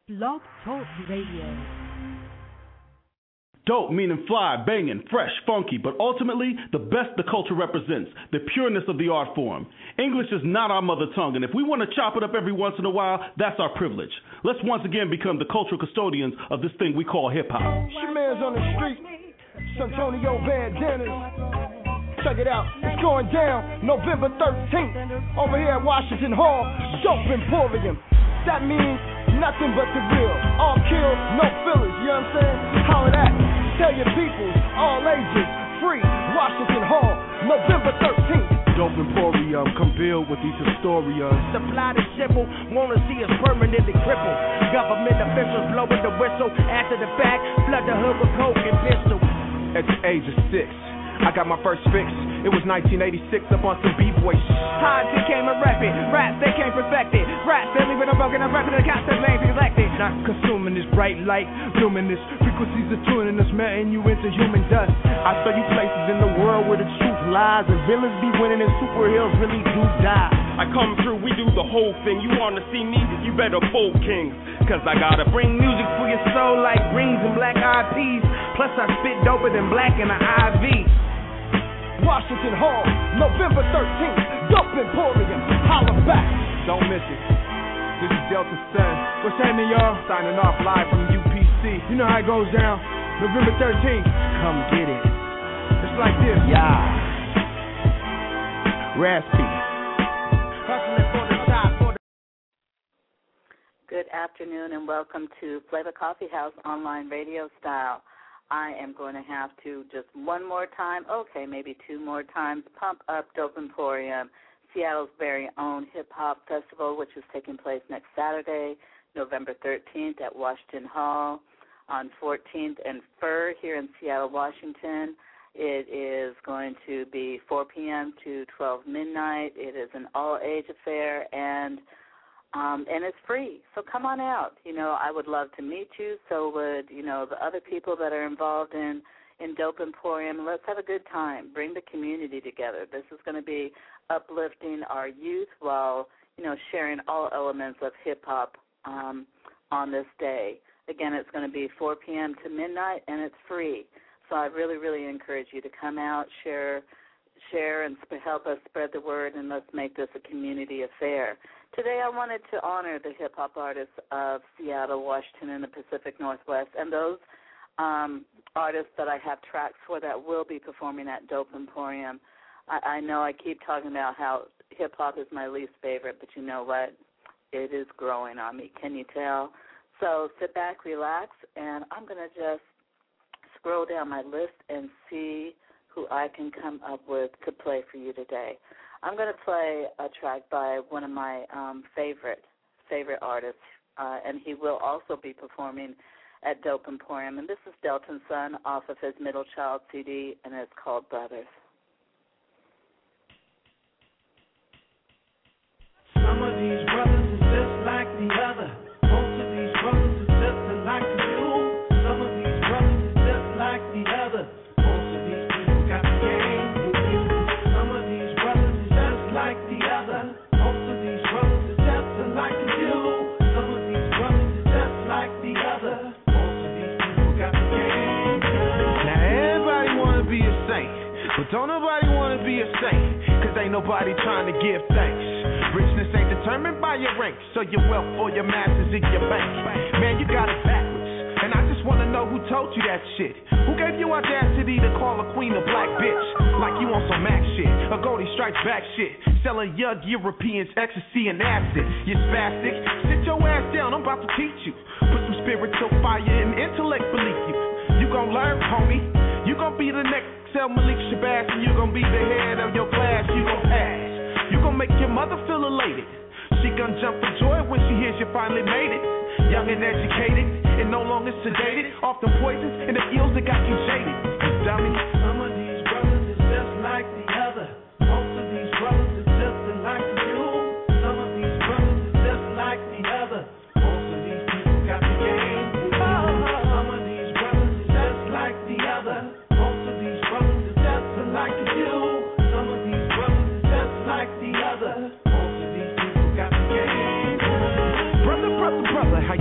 Blog Talk Radio. Dope meaning fly, banging, fresh, funky, but ultimately the best the culture represents, the pureness of the art form. English is not our mother tongue, and if we want to chop it up every once in a while, that's our privilege. Let's once again become the cultural custodians of this thing we call hip-hop. Shaman's on the street, Santonio Bandanas. Check it out, it's going down November 13th, over here at Washington Hall, Dope Emporium. That means nothing but the real, all kill, no fillers, you know what I'm saying? Holler that, tell your peoples, all ages, free, Washington Hall, November 13th. Dope Emporium, come build with these historians. Supply the simple, wanna see us permanently crippled. Government officials blowing the whistle, after the fact, flood the hood with coke and pistol. At the age of 6, I got my first fix. It was 1986 up on some B-boy shit. Hard became a rapid, rap became perfected. Rap family with a broken, I'm rapping the concept ain't neglected. Not consuming this bright light, luminous frequencies are tuning us, melting you into human dust. I show you places in the world where the truth lies, and villains be winning and superheroes really do die. I come through, we do the whole thing. You wanna see me? You better fold kings. Cause I gotta bring music for your soul like greens and black eyed peas. Plus I spit doper than black in the IV. Washington Hall, November 13th, Dope Emporium, holla back. Don't miss it. This is Delta Sun. What's happening, y'all? Signing off live from UPC. You know how it goes down. November 13th. Come get it. It's like this. Yeah. Raspy. Good afternoon and welcome to Flavor Coffee House online radio style. I am going to have to just one more time, okay, maybe two more times, pump up Dope Emporium, Seattle's very own hip-hop festival, which is taking place next Saturday, November 13th at Washington Hall, on 14th and Fur here in Seattle, Washington. It is going to be 4 p.m. to 12 midnight. It is an all-age affair, and it's free. So come on out. You know, I would love to meet you. So would, you know, the other people that are involved in Dope Emporium. Let's have a good time. Bring the community together. This is going to be uplifting our youth while, you know, sharing all elements of hip-hop on this day. Again, it's going to be 4 p.m. to midnight, and it's free. So I really, really encourage you to come out, share, and help us spread the word, and let's make this a community affair. Today I wanted to honor the hip-hop artists of Seattle, Washington, and the Pacific Northwest, and those artists that I have tracks for that will be performing at Dope Emporium. I know I keep talking about how hip-hop is my least favorite, but you know what? It is growing on me. Can you tell? So sit back, relax, and I'm going to just scroll down my list and see who I can come up with to play for you today. I'm going to play a track by one of my favorite artists, and he will also be performing at Dope Emporium. And this is Delton Sun off of his Middle Child CD, and it's called Brothers. Some of these brothers is just like the other. Most of these brothers is just alike to you. Some of these brothers is just like the other. Most of these people got the game. Some of these brothers is just like the other. Most of these brothers is just alike to you. Some of these brothers is just like the other. Most of these people got the game. Now everybody wanna be a saint, but don't nobody wanna be a saint, cause ain't nobody trying to give thanks. Richness ain't determined by your rank, so your wealth or your masses in your bank. Man, you got it backwards, and I just wanna know who told you that shit. Who gave you audacity to call a queen a black bitch? Like you on some Mac shit, a Goldie Strikes Back shit. Selling young Europeans ecstasy and acid. You spastic, sit your ass down, I'm about to teach you. Put some spiritual fire and intellect beneath you. You gon' learn, homie. You gon' be the next Sel Malik Shabazz, and you gon' be the head of your class. You gon' pass. You gon' make your mother feel elated. She gon' jump for joy when she hears you finally made it. Young and educated, and no longer sedated. Off the poisons and the ills that got you jaded. You dummy. Some of these brothers is just like the other. Most of these brothers is just alike to you. Some of these brothers is just like the other. Most of these people got the game. Some of these brothers is just like the other. Most of these brothers is just alike to you. Some of these brothers is just like the other. Most of these people got the game. Brother, how you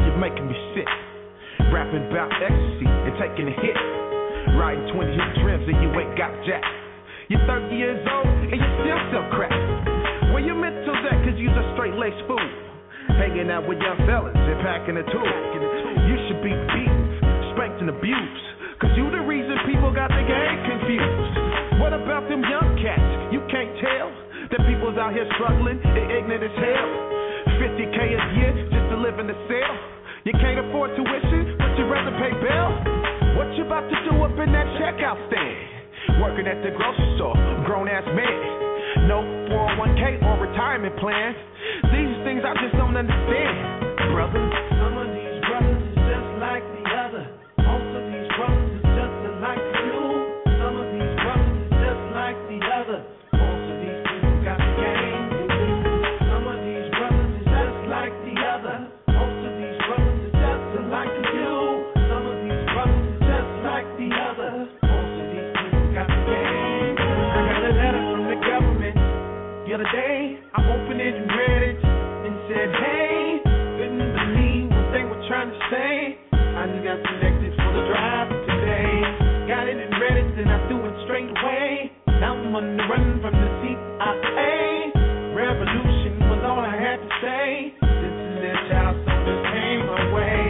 you're making me sick. Rapping about ecstasy and taking a hit. Riding 20 hit trims and you ain't got jack. You're 30 years old and you still sell crack. Where your mental's at, cause you's a straight laced fool. Hanging out with young fellas and packing a tool. You should be beaten, spanked and abused. Cause you the reason people got the game confused. What about them young cats? You can't tell that people's out here struggling and ignorant as hell. 50K a year just to live in the cell. You can't afford tuition, but you'd rather pay bail. What you about to do up in that checkout stand? Working at the grocery store, grown ass man. No 401k or retirement plan. These things I just don't understand, brother. Some of these brothers is just like the other. Most of these brothers is just alike to you. Some of these brothers is just like the other. Most of these people got the game to do. Some of these brothers is just like the other. Most of these brothers is just alike to you. Some of these brothers is just like the other. Most of these people got the game to do. I got a letter from the government the other day. I opened it and read it and said, hey, couldn't believe what they were trying to say. I just got selected for the drive today. Got it and read it, then I threw it straight away. Now I'm on the run from the CIA. Revolution was all I had to say. This is their child, so this came my way.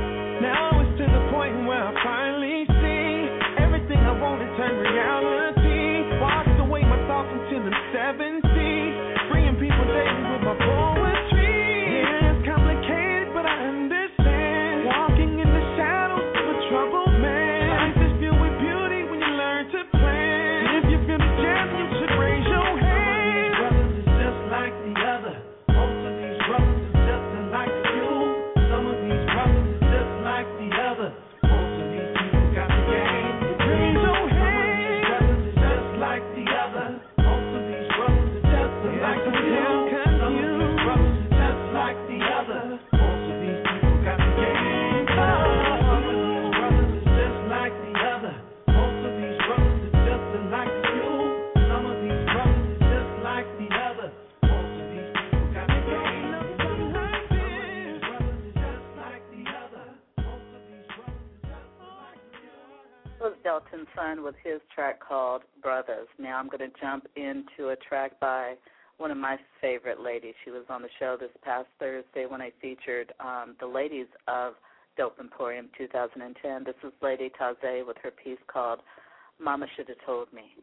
Now it's to the point where I finally see everything I wanted turn reality. Washed away my thoughts until I'm 70. Freeing people daily with my poetry. Yeah, it's complicated, but I understand. Walking in the shadows of a troubled man. Life is filled with beauty when you learn to plan. If you feel the jam, you should raise your hand. Some of these brothers is just like the other. Most of these brothers is just alike to you. Some of these brothers is just like the other. Most of these people got the game. Raise your hand. Some of these brothers is just like the other. Most of these brothers is just alike to you. Some of these brothers is just like the other. Most of these people got the game. Some of these brothers is just like the other. Most of these brothers is just alike to you. Some of these brothers is just like the other. Most of these people got the game. Some of these brothers is just like the other. Most of these brothers is just like the other. That was Delton Sun with his track called Brothers. Now I'm going to jump into a track by one of my favorite ladies. She was on the show this past Thursday when I featured the ladies of Dope Emporium 2010. This is Lady Taze with her piece called Mama Should Have Told Me.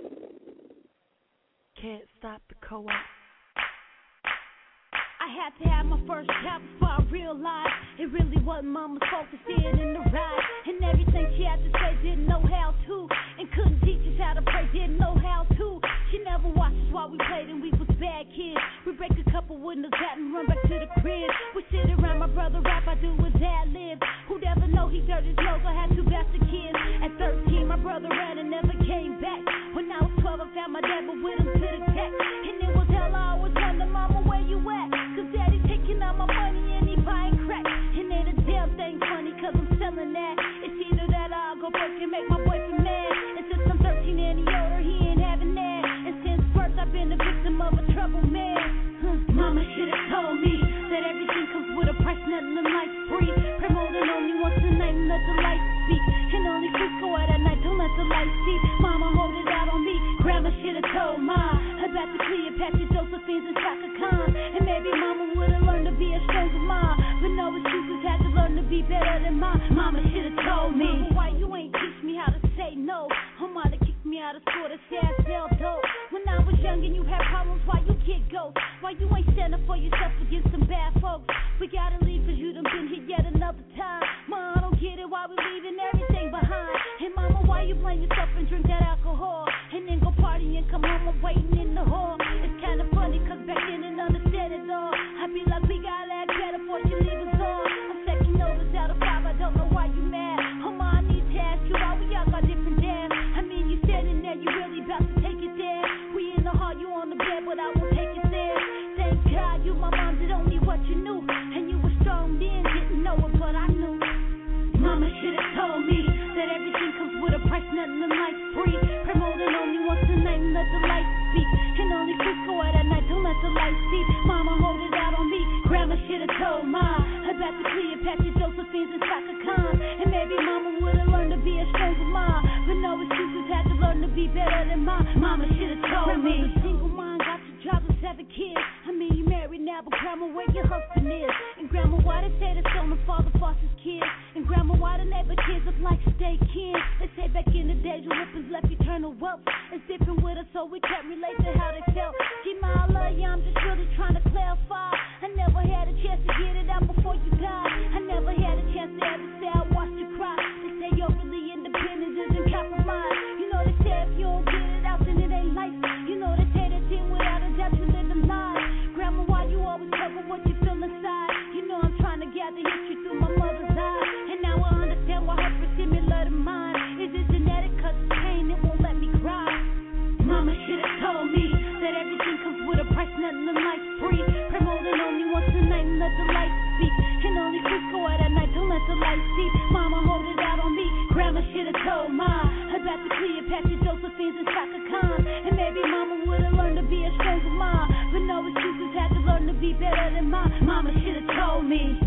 Can't stop the co-op. I had to have my first child before I realized it really wasn't mama's fault to see it in the ride. And everything she had to say didn't know how to. And couldn't teach us how to pray, didn't know how to. She never watched us while we played and we was bad kids. We break a couple windows out and run back to the crib. We sit around my brother rap, I do his dad live. Who'd ever know he dirty his nose, I had two bastard kids. At 13 my brother ran and never came back. When I was 12 I found my dad but with him to the tech. And it was hell, I always wonder, mama, where you at? Cause daddy taking out my money and he buying crack. And ain't a damn thing funny cause I'm selling that. It's either that or I'll go broke and make my boyfriend mad. And since I'm 13 and he older, he ain't having that. And since birth I've been a victim of a troubled man. Mama should've told me that everything comes with a price, nothing in life free. Promoting only once a night and let the light speak. And only freaks go out at night, don't let the light see. Mama hold it out on me, grandma should've told mom about the Cleopatra, Josephines, and Chaka Khan. And maybe mama would've learned to be a stronger mom. But no excuses, had to learn to be better than mom. Mama should've told me, mama, why you ain't teach me how to say no? Her mother kicked me out of school to say I sell dope. When I was young and you had problems, why you get ghosts? Why you ain't standing for yourself against some bad folks? We gotta leave cause you done been here yet another time. Mom, I don't get it, why we leaving everything behind? And mama, why you blame yourself and drink that alcohol? And then go party and come home, I'm waiting in the hall. It's kinda funny cause back then I didn't understand it all. I be like, we gotta act better before she leave us all. I'm second notice out of 5, I don't know why you mad. Mama, I need to ask you why we all got different dads. I mean, you standing there, you really about to take it there. We in the hall, you on the bed, but I won't take it there. Thank God you, my mom, did only what you knew. And you were strong then, didn't know it, but I knew. Mama should've told me that everything comes with a price, nothing in life free. Promoting only once a night and let the light speak. better than my mama should've told me. Single mom, got two jobs and 7 kids. I mean, you married now, but grandma, where your husband is? And grandma, why they say that's on the father Foster's kids? And grandma, why the neighbor kids look like stay kids? They say back in the days, your whippers left eternal wealth. It's different with us, so we can't relate to how they felt. G-Ma, I love you, I'm just really trying to clarify. I never had a chance to get it out before you died. I never had a chance to ever say I watched you cry. They say you're really independent, doesn't compromise. You know they say if you don't get it out, then it ain't life. You know they say that then without a doubt you live a lie. Grandma, why you always cover what you feel inside? You know I'm trying to gather history through my mother's eyes. And now I understand why her first similar to mine. Is it genetic? Cause it's pain, it won't let me cry. Mama should've told me that everything comes with a price, nothing in life free. Promoting only once a night and let the light speak. Can only freak go out at night, don't let the light see. Mama hold it out on me, grandma should've told mine about the Cleopatra, Josephines, and Shaka Khan. And maybe mama would've learned to be a stronger mom. But no excuses, had to learn to be better than mine. Mama should've told me.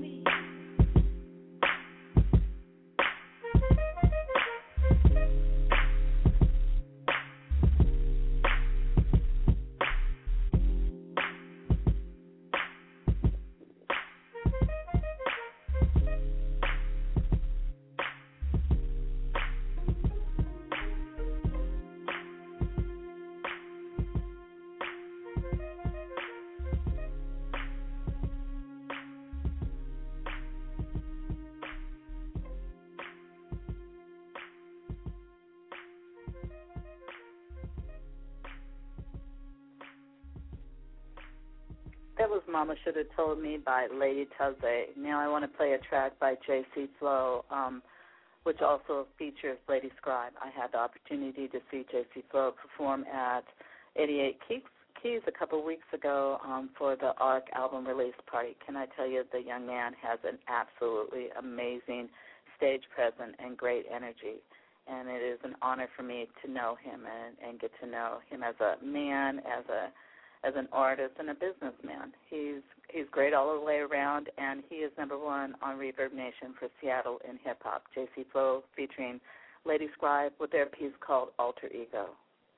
That was Mama Should Have Told Me by Lady Taze. Now I want to play a track by J.C. Flow, which also features Lady Scribe. I had the opportunity to see J.C. Flow perform at 88 Keys a couple weeks ago for the ARC album release party. Can I tell you, the young man has an absolutely amazing stage presence and great energy. And it is an honor for me to know him and get to know him as a man, as an artist and a businessman. He's great all the way around, and he is #1 on Reverb Nation for Seattle in hip-hop. J.C. Flow featuring Lady Scribe with their piece called Alter Ego.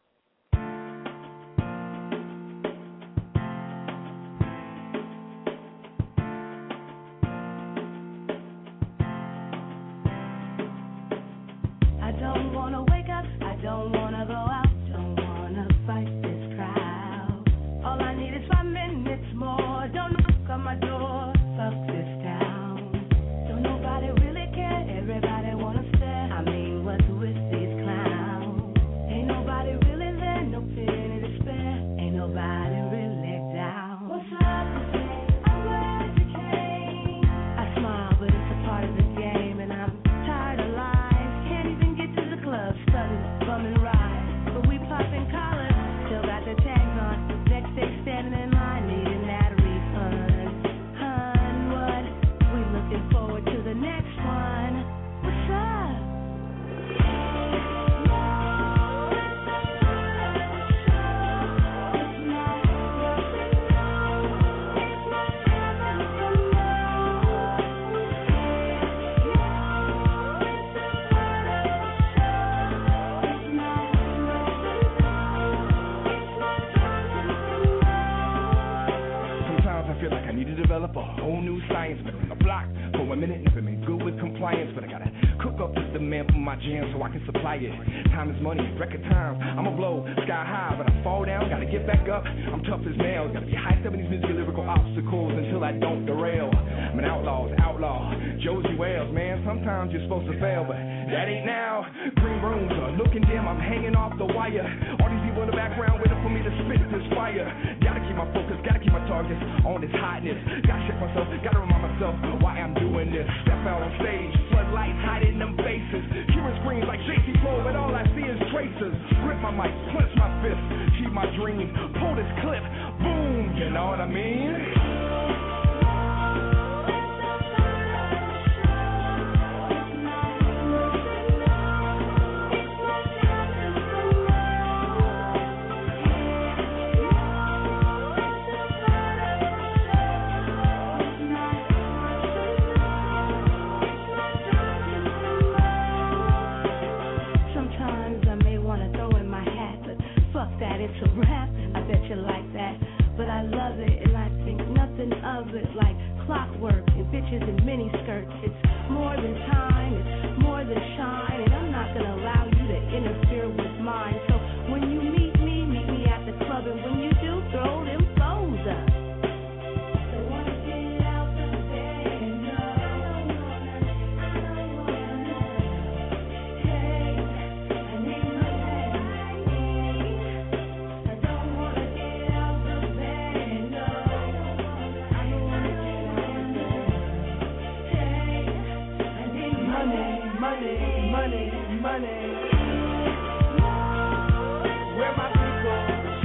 I don't want to wake up, I don't want to go out, don't want to fight this crowd. All I need is 5 minutes more. Don't knock on my door. Fuck this town. Don't nobody really care. Everybody wanna stare. I mean, what's with these clowns? Ain't nobody really there. No pity to spare. Ain't nobody really down. What's up with me? I'm glad you came. I smile, but it's a part of the game, and I'm tired of lies. Can't even get to the club. Stunned, bumming rides, but we popping collars. Still got the tags on. Next day standing in line, needing that refund. Hun, what? We looking forward to the next one. What's up? Sometimes I feel like I need to develop a whole new science, but on the block for a minute, never been good with compliance, but I gotta cook up this demand for my jam so I can supply it. Time is money, record time. I'ma blow sky high, but I fall down, gotta get back up. I'm tough as nails, gotta be high stepping these musical lyrical obstacles until I don't derail. I'm an outlaw, Josie Wales, man. Sometimes you're supposed to fail, but that ain't now. Green rooms are looking dim, I'm hanging off the wire. All these people in the background waiting for me to spit this fire. Gotta keep my focus, gotta keep my targets on this hotness. Gotta check myself, gotta remind myself why I'm doing this. Step out on stage, floodlights hiding them faces. Hearing screams like J.C. Flow, but all I see is traces. Grip my mic, clench my fist, keep my dreams. Pull this clip, boom, you know what I mean? It's more than time, it's more than shine, and I'm not gonna allow you to interfere with mine. So when you meet me at the club, and when you do, throw them phones up. Money. Where my people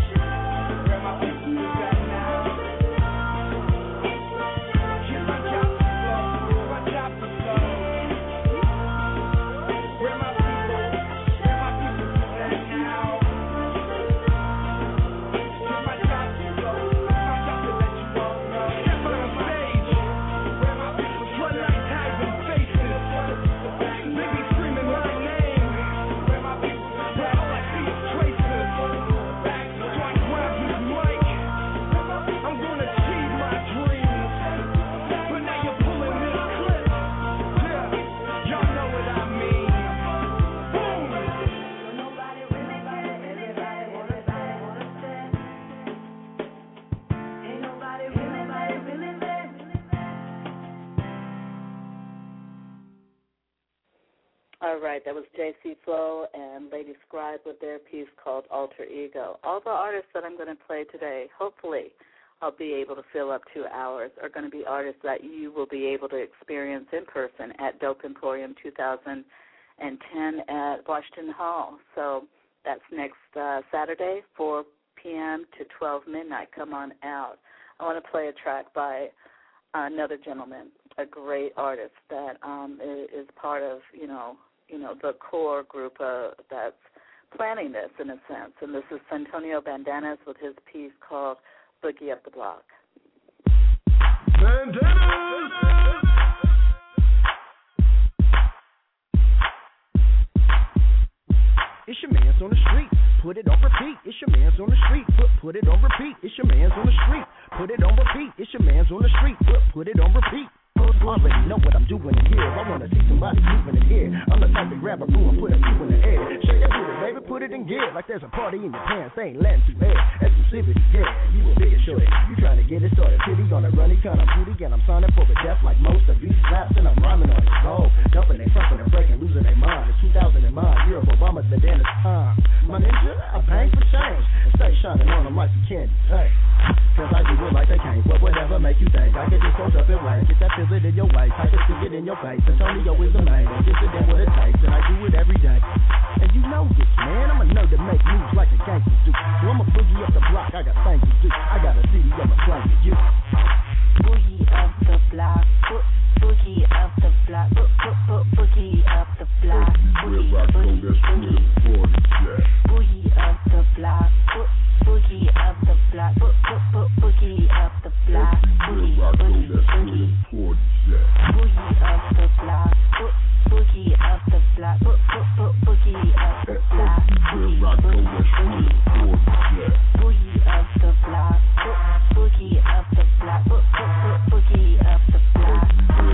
is at now? Here's my job to flow, my job to flow. Where my people is at now? Here's my job to flow, my job to let you all know. Step on stage, where my people floodlight ties and faces. Baby screaming my name. Where my people is at, all I see is traces. So I grab this mic, I'm gonna achieve my dreams. But now you're pulling this clip. Yeah, y'all know what I mean. Boom. Nobody really got it, everybody wanna stand. Ain't nobody really there. All right, that was JC Flow and Lady Scribe with their piece called Alter Ego. All the artists that I'm going to play today, hopefully I'll be able to fill up 2 hours, are going to be artists that you will be able to experience in person at Dope Emporium 2010 at Washington Hall. So that's next Saturday, 4 p.m. to 12 midnight. Come on out. I want to play a track by another gentleman, a great artist that is part of, the core group that's planning this in a sense. And this is Santonio Banderas with his piece called Boogie Up the Block. Banderas! It's your man's on the street, put it on repeat. It's your man's on the street, put it on repeat. It's your man's on the street, put it on repeat. It's your man's on the street, put it on repeat. Already know what I'm doing here. I wanna see somebody moving in here. I'm the type to grab a broom and put a few in the air. Shake that booty, baby, put it in gear. Like there's a party in your pants, they ain't letting you air. Exclusivity, yeah, you a bigger shorty. You trying to get it started, titty on a runny kind of booty. And I'm signing for a death like most of these slaps. And I'm rhyming on it, oh, jumping, they fucking and breaking, losing their mind. It's 2000 in mine, year of Obama's Banderas time. My ninja, I bang for change. And stay shining on them like some candy, hey. Cause I do it like they can't, but whatever make you think. I can just close up and wait, get that feel it in your waist. I can stick it in your face. Antonio is the man, and this is then what it takes. And I do it every day. And you know this, man, I'm a nerd that make moves like a gangster do. So I'ma boogie up the block, I got things to do. I got a CD, I'ma play with you. Boogie up the block, boogie up the block, boogie up the block, boogie up the block, boogie up the block, boogie up the block, boogie up the block, boogie up the block, boogie up the block, boogie up the block, boogie up the block, boogie up the block, boogie up the block.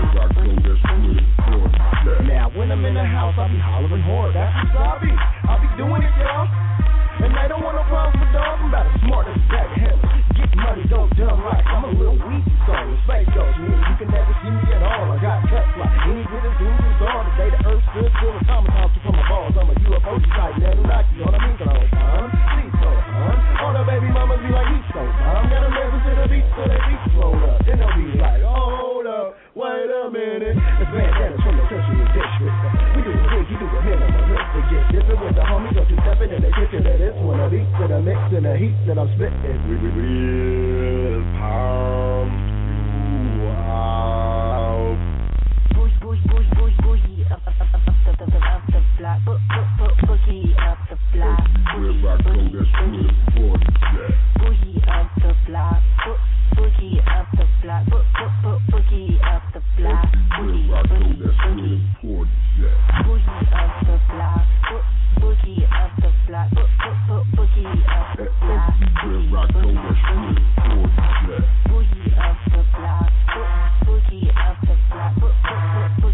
Now when I'm in the house, I'll be hollering hard. That's what I'll be doing it, y'all. And they don't want no problems with dog. I'm about as smart as a bag of hell. Get money, don't dumb right. I'm a little weak, so it's fake goes. Meaning you can never see me at all. I got cuts like any good as soon as all. The day the earth stood still, the time is from my balls. I'm a UFO type, never like you know what I mean? Cause she's so fun. All the baby mamas be like, he's so fun. Got them dancing to the beat so they beat roll up. Then they'll be like, hold up, wait a minute. It's Banderas from the Central District. We do it big, you do it minimalistic. Get different with the homies, don't you step in the kitchen of this one. A beat to the mix and the heat that I'm spitting. We'll pump you out. Boogie up the block, boogie up the block, boogie up the block, boogie up the block, boogie up the block, boogie up the block, boogie up the block, boogie up the block, boogie up the block, boogie up the block, boogie up the block,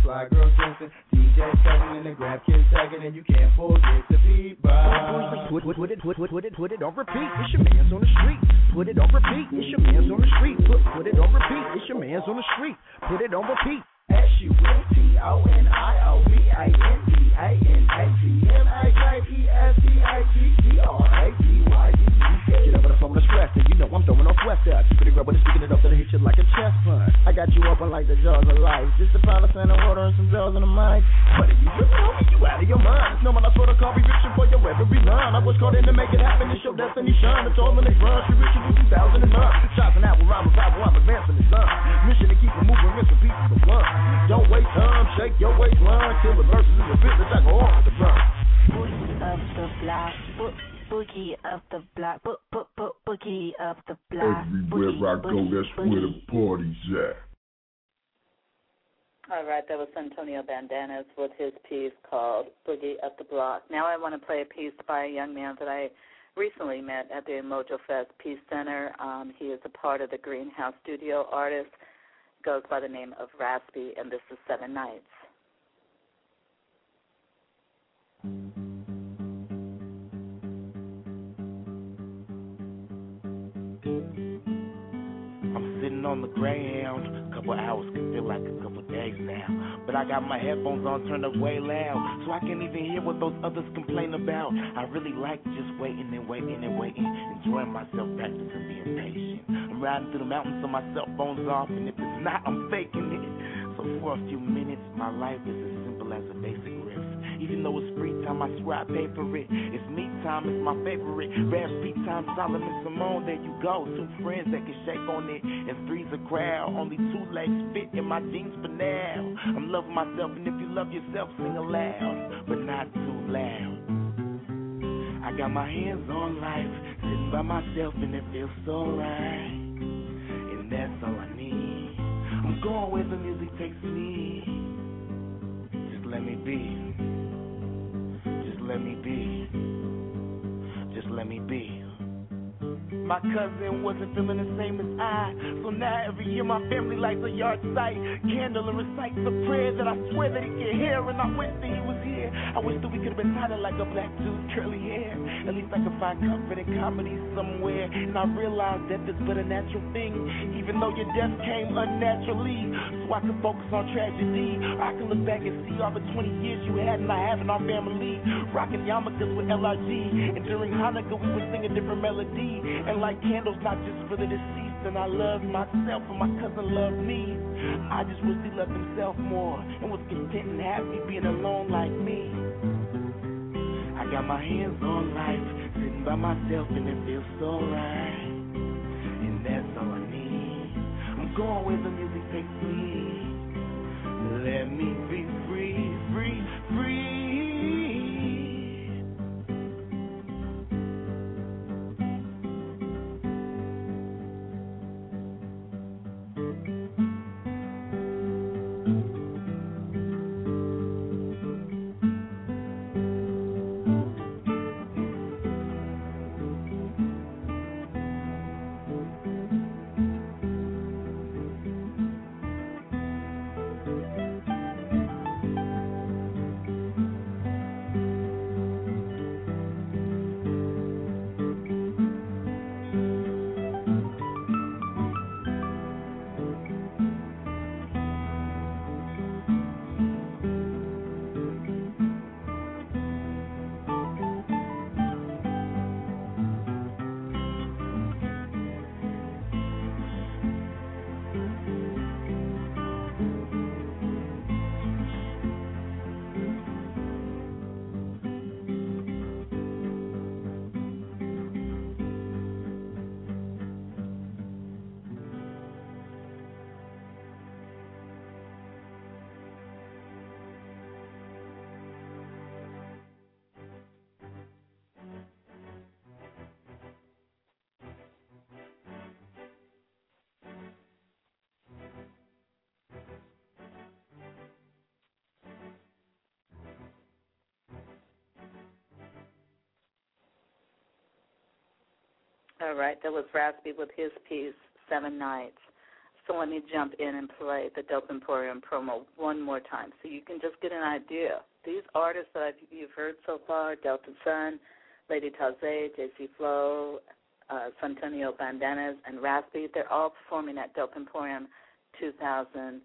fly girl dancing, DJ tagging and the grab kids tagging, and you can't forget the beat. Put it on repeat. It's your man's on the street. Put it on repeat. It's your man's on the street. Put it on repeat. It's your man's on the street. Put it on repeat. SUNTONIOBANDISTRATED. Get up with a phone that's stressed, and you know I'm throwing off West Up. Pretty girl, but it's speaking it up that I hit you like a chest punch. I got you open like the jaws of life. Just a pile of sand and water and some bells in the mic. What are you tripping on me? You out of your mind. No man, I swear to call me reaching for your every line. I was called in to make it happen. It's your destiny shine. It's all in the grind. She reaching through 2009. Shots and apple rhyme revival. I'm advancing the sun. Mission to keep it moving. Rinse and pieces of blunt. Don't waste time. Shake your waistline. Till the verses is a business. I go on with the drum. Boogie up the block. Boogie up the block. Boogie up the block. Everywhere I go, that's where the party's at. All right, that was Antonio Banderas with his piece called Boogie Up the Block. Now I want to play a piece by a young man that I recently met at the Mojo Fest Peace Center. He is a part of the Greenhouse Studio Artists. Goes by the name of Raspy, and this is 7 Nights. I'm sitting on the Greyhound. A couple hours can feel like a couple days now. But I got my headphones on turned up way loud, so I can't even hear what those others complain about. I really like just waiting and waiting and waiting, enjoying myself, practicing being patient. I'm riding through the mountains so my cell phone's off, and if it's not, I'm faking it. So for a few minutes, my life is as simple as a basic riff. Even though it's free time, I swear I pay for it. It's me time, it's my favorite. Raspy time, Solomon Simone, there you go. 2 friends that can shake on it, and 3's a crowd. Only 2 legs fit in my jeans for now. I'm loving myself, and if you love yourself, sing aloud, but not too loud. I got my hands on life, sitting by myself, and it feels so right. And that's all I need. I'm going where the music takes me. Just let me be. Just let me be. Just let me be. My cousin wasn't feeling the same as I, so now every year my family lights a yard site candle and recites a prayer that I swear that he can hear, and I wish that he was here. I wish that we could have been tighter like a black dude's curly hair. At least I could find comfort in comedy somewhere, and I realized death is but a natural thing, even though your death came unnaturally. So I can focus on tragedy, I can look back and see all the 20 years you had and I have in our family, rocking yarmulkes with LRG, and during Hanukkah we would sing a different melody, and like candles, not just for the deceased. And I loved myself, and my cousin loved me. I just wish he loved himself more and was content and happy being alone like me. I got my hands on life, sitting by myself, and it feels so right. And that's all I need. I'm going where the music takes me. Let me be free, free, free. All right, that was Raspy with his piece, 7 Nights. So let me jump in and play the Dope Emporium promo one more time so you can just get an idea. These artists that you've heard so far, Delta Sun, Lady Tauzé, JC Flow, Santonio Banderas, and Raspy, they're all performing at Dope Emporium 2010.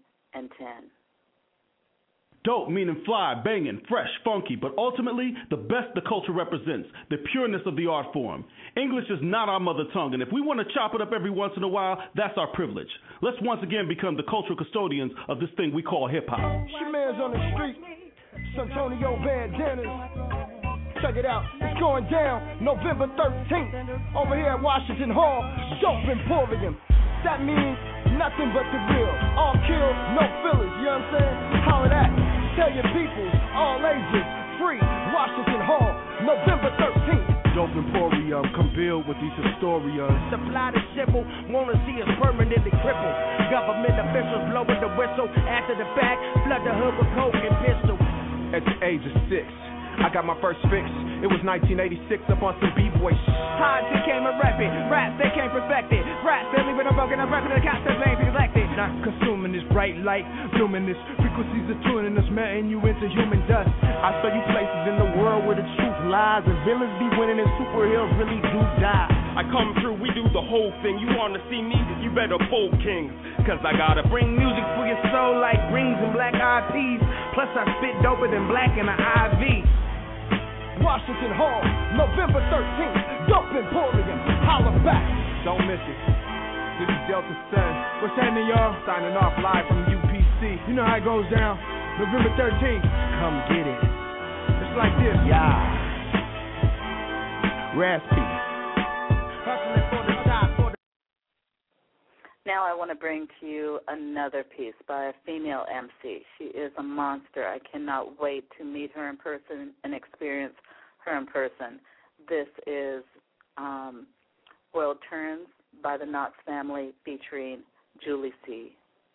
Dope meaning fly, banging, fresh, funky, but ultimately the best the culture represents, the pureness of the art form. English is not our mother tongue, and if we want to chop it up every once in a while, that's our privilege. Let's once again become the cultural custodians of this thing we call hip-hop. Shaman's on the street, Santonio Banderas. Check it out, it's going down November 13th over here at Washington Hall, Dope Emporium. That means nothing but the real. All kill, no fillers, you know what I'm saying? Holler that. Tell your people, all ages, free, Washington Hall, November 13th. Dope Emporium, come build with these historians. Supply the simple, wanna see us permanently crippled. Government officials blowing the whistle. After the fact, flood the hood with coke and pistol. At the age of 6, I got my first fix. It was 1986 up on some B-boy shit. Hard became a rapping, rap they can't perfect it. Rap they leaving a broken, I'm rapping the cops that ain't neglected. Not consuming this bright light, luminous frequencies are tuning us, melting you into human dust. I show you places in the world where the truth lies and villains be winning and superheroes really do die. I come through, we do the whole thing. You wanna see me? You better pull Kings, cause I gotta bring music for your soul like greens and black eyed peas. Plus I spit doper than black in an IV. Washington Hall, November 13th, Dope Emporium, holla back. Don't miss it. This is Delta Sun. What's happening, y'all? Signing off live from UPC. You know how it goes down. November 13th. Come get it. It's like this. Yeah. Raspy. Hustling for the top. Now I want to bring to you another piece by a female MC. She is a monster. I cannot wait to meet her in person and experience her in person. This is World Turns by the Knox Family featuring Julie C.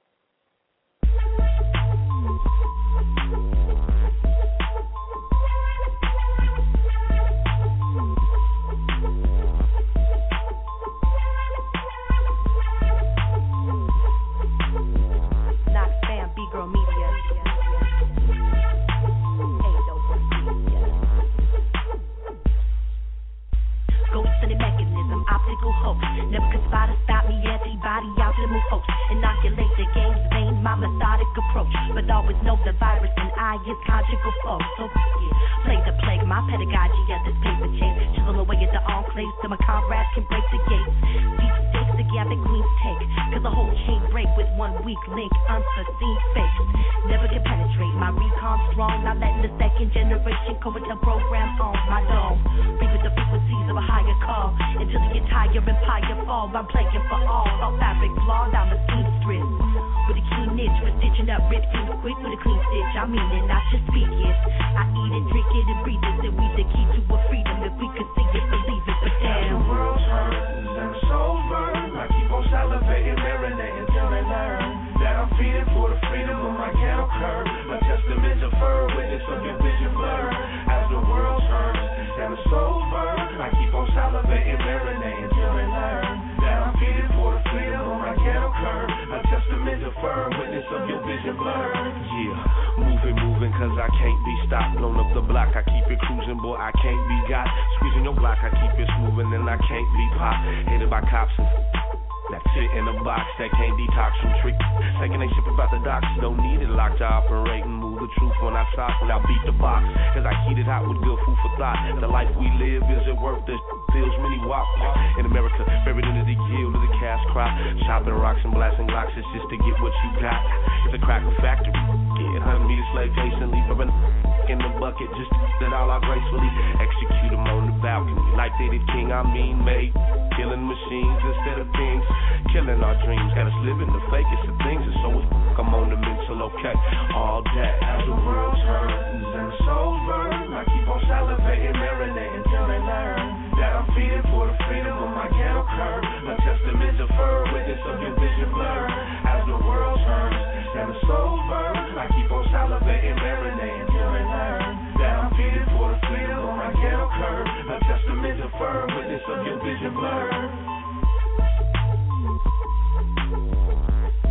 Never could spot or stop me, antibody out to move hoax. Inoculate the game's vein, my methodic approach. But always know the virus and I is conjugal foe. So yeah, play the plague, my pedagogy at this paper chase. Chisel away at the enclave so my comrades can break the gates. Deep stakes to gather queens take, cause the whole chain break with one weak link, unforeseen fakes. Never can penetrate, my recon strong, not letting the second generation Cointel program on my dome. Breathe with the frequencies of a higher call, until the entire empire fall. I'm playing for all fabric flawed, I'm a seamstress with a keen niche for stitching up rips and quick with a clean stitch. I mean it, not just speak it. I eat it, drink it, and breathe it, and we the key to a freedom. If we could see it, believe it, but damn. The world turns and the soul burns. I keep on salivating, marinating till they learn that I'm feeding for the freedom of my ghetto curve. A testament to fur, witness of your vision blur. As the world turns and the soul burns, I keep on salivating, marinating till they learn that I'm feeding for the freedom of my ghetto curve. A testament to fur, witness of your vision blur. Yeah, moving, cause I can't be stopped. Blown up the block, I keep it cruising, boy, I can't be got. Squeezing your block, I keep it smoothing, and I can't be popped. Hated by cops and that fit in a box that can't detox from trick. Thinking they ship about the docks, don't need it locked to operate and move the truth when I talk. When I beat the box, cause I heat it hot with good food for thought. The life we live, is it worth the feels many walk in America, buried into the yield of the cash crop. Chopping rocks and blasting glocks, it's just to get what you got. It's a cracker factory. Get 100 meter slave chasing, leave up in the bucket, just that all I gracefully execute them on the balcony. Like they the king, I mean made. Killing machines instead of things. Killing our dreams, got us living the fakest of things. And so I'm on the mental, okay, all that. As the world turns and the soul burns, I keep on salivating, marinating till they learn that I'm feeding for the freedom of my ghetto curve. A testament to fur, witness of your vision blur. As the world turns and the soul burns, I keep on salivating, marinating till they learn that I'm feeding for the freedom of my ghetto curve. A testament to fur, witness of your vision blur.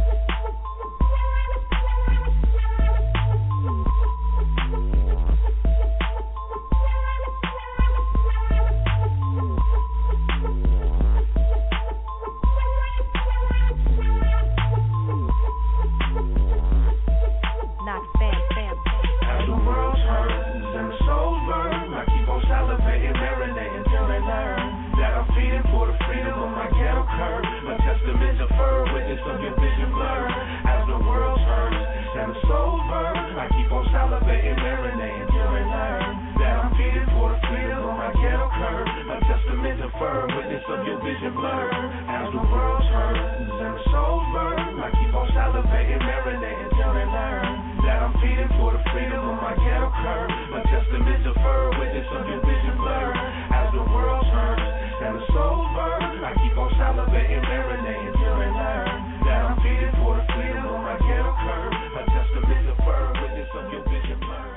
witness of your vision blur. As the world turns and the soul burns, I keep on salivating, marinating till I learn that I'm fitted for the freedom on my ghetto curve. A testament to firm witness of your vision blur. As the world turns and the soul burns, I keep on salivating, marinating till I learn that I'm fitted for the freedom on my ghetto curve. A testament to firm witness of your vision blur. As the world turns and the soul burns, I keep on salivating, marinating till I learn that I'm fitted for the freedom on my ghetto curve. A testament to firm witness of your vision blur.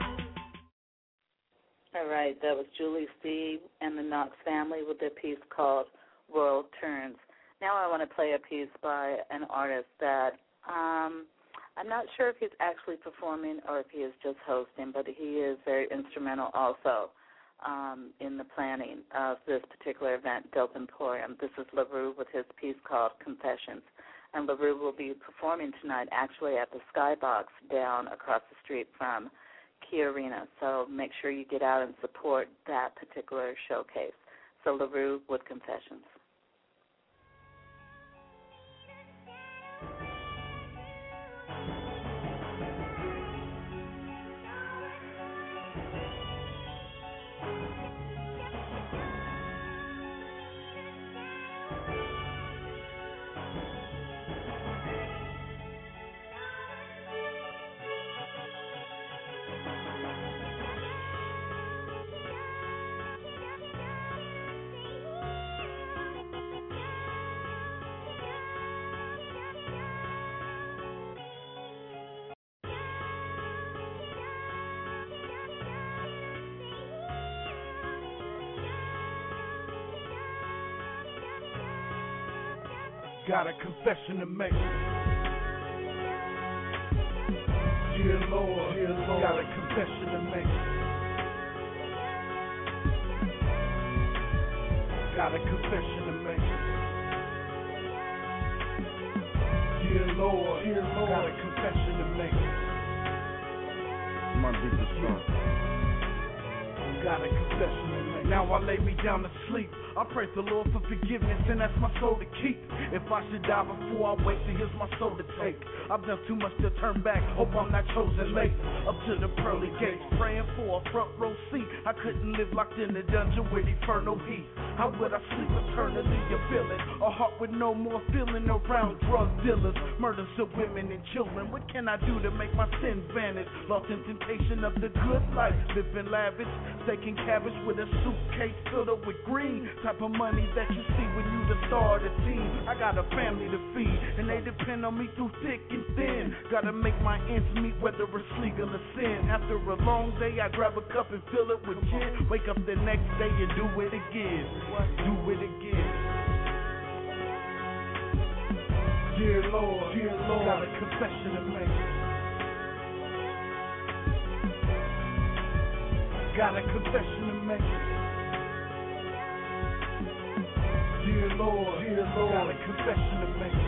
All right, that was Julie C. and the Knox family with their piece called World Turns. Now I want to play a piece by an artist that I'm not sure if he's actually performing or if he is just hosting, but he is very instrumental also in the planning of this particular event, Dope Emporium. This is LaRue with his piece called Confessions. And LaRue will be performing tonight actually at the Skybox down across the street from Key Arena. So make sure you get out and support that particular showcase. So LaRue with Confessions. Got a confession to make. Dear Lord, got a confession to make. Got a confession to make. Dear Lord, got a confession to make. My deepest son. Got a confession to make. Now I lay me down to sleep. I pray the Lord for forgiveness, and that's my soul to keep. If I should die before I wake, then here's my soul to take. I've done too much to turn back, hope I'm not chosen late. Up to the pearly gates, praying for a front row seat. I couldn't live locked in the dungeon with infernal heat. How would I sleep eternally, you feel it? A heart with no more feeling around drug dealers, murders of women and children. What can I do to make my sin vanish? Lost in temptation of the good life, living lavish, taking cabbage with a suitcase filled up with green. Type of money that you see when you the star of the team. I got a family to feed, and they depend on me through thick and thin. Gotta make my ends meet, whether it's legal or sin. After a long day, I grab a cup and fill it with gin. Wake up the next day and do it again. Do it again. Dear Lord, got a confession to make. Got a confession to make. Dear Lord, got a confession to make.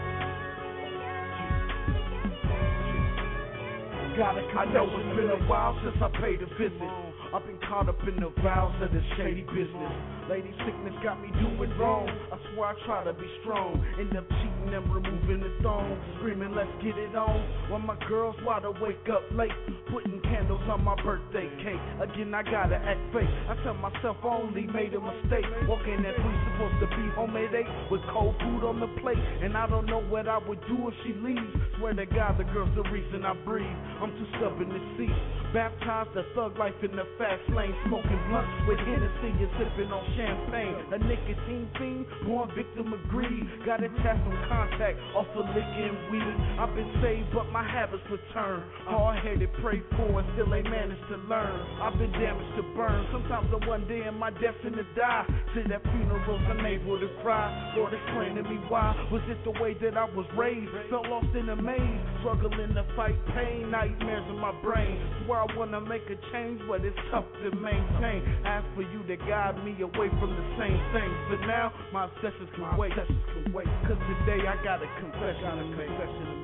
I know it's been a while since I paid a visit. I've been caught up in the vows of the shady business. Lady sickness got me doing wrong. I swear I try to be strong. End up cheating and removing the thong. Screaming, let's get it on. While my girls wide awake up late, putting candles on my birthday cake. Again, I gotta act fake. I tell myself I only made a mistake. Walking at 3, supposed to be home at 8 with cold food on the plate. And I don't know what I would do if she leaves. Swear to God, the girl's the reason I breathe. I'm too stubborn to see. Baptized the thug life in the fast lane, smoking blunts with Hennessy and sipping on champagne. A nicotine fiend, born victim of greed. Got a tap from contact off of licking weed. I've been saved, but my habits return. Hard-headed, prayed for, and still ain't managed to learn. I've been damaged to burn. Sometimes I wonder, am I destined to die? Sit at funerals, unable to cry. Lord, explain to me why. Was it the way that I was raised? Felt lost in a maze, struggling to fight pain, nightmares in my brain. Swear I wanna make a change, but it's tough to maintain. Ask for you to guide me away from the same things. But now my obsessions can wait. Cause today I got a confession to make.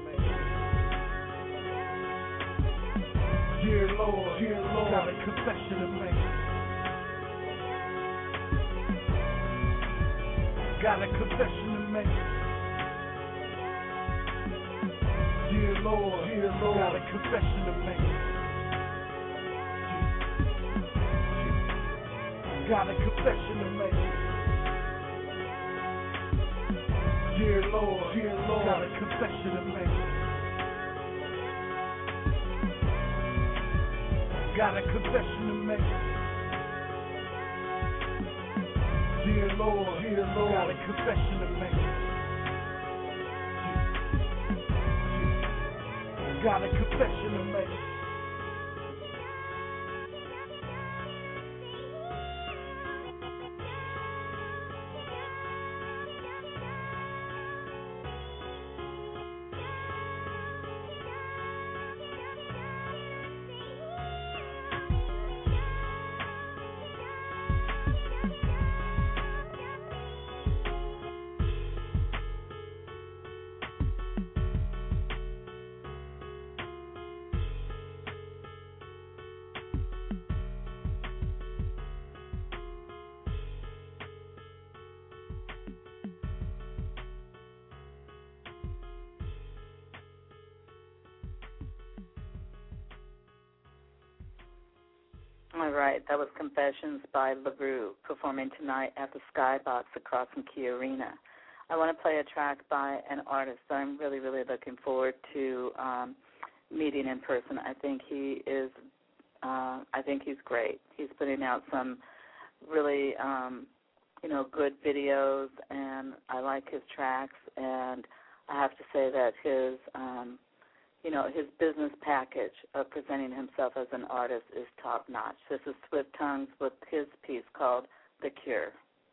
Dear Lord, got a confession to make. Got a confession to make. Dear Lord, got a confession to make. Got a confession to make. Dear Lord, got a confession to make. Got a confession to make. Dear Lord, got a confession to make. Got a confession to make. All right, that was Confessions by LaRue, performing tonight at the Skybox across from Key Arena. I want to play a track by an artist that I'm really, really looking forward to meeting in person. I think he is. I think he's great. He's putting out some really, good videos, and I like his tracks. And I have to say that his business package of presenting himself as an artist is top-notch. This is Swift Tongues with his piece called The Cure.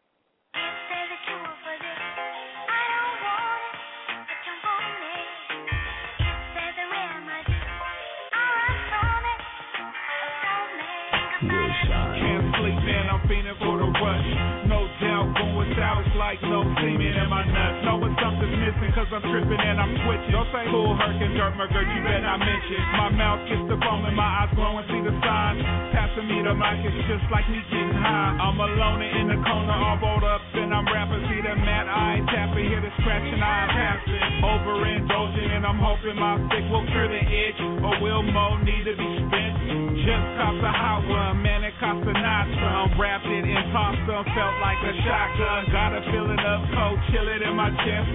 Can't sleep, man, I'm fiending for the rush. No doubt, going south, it's like no semen in my nuts. Knowing something's missing, cause I'm tripping and I'm switching. Don't say cool, Herkin, dirt, McGirt, you better not mention. My mouth gets the foam and my eyes glowing, see the signs. Passing me the mic, it's just like me getting high. I'm alone in the corner, all rolled up, and I'm rapping. See the mad eye tapping, hear the scratching, I pass it. Overindulging, and I'm hoping my stick will cure the itch, or will more need to be spent. Just cops a hot one, man, it costs a Sinatra. I'm wrapped in imposter, felt like a shotgun. Got a feeling of cold, chilling in my chest.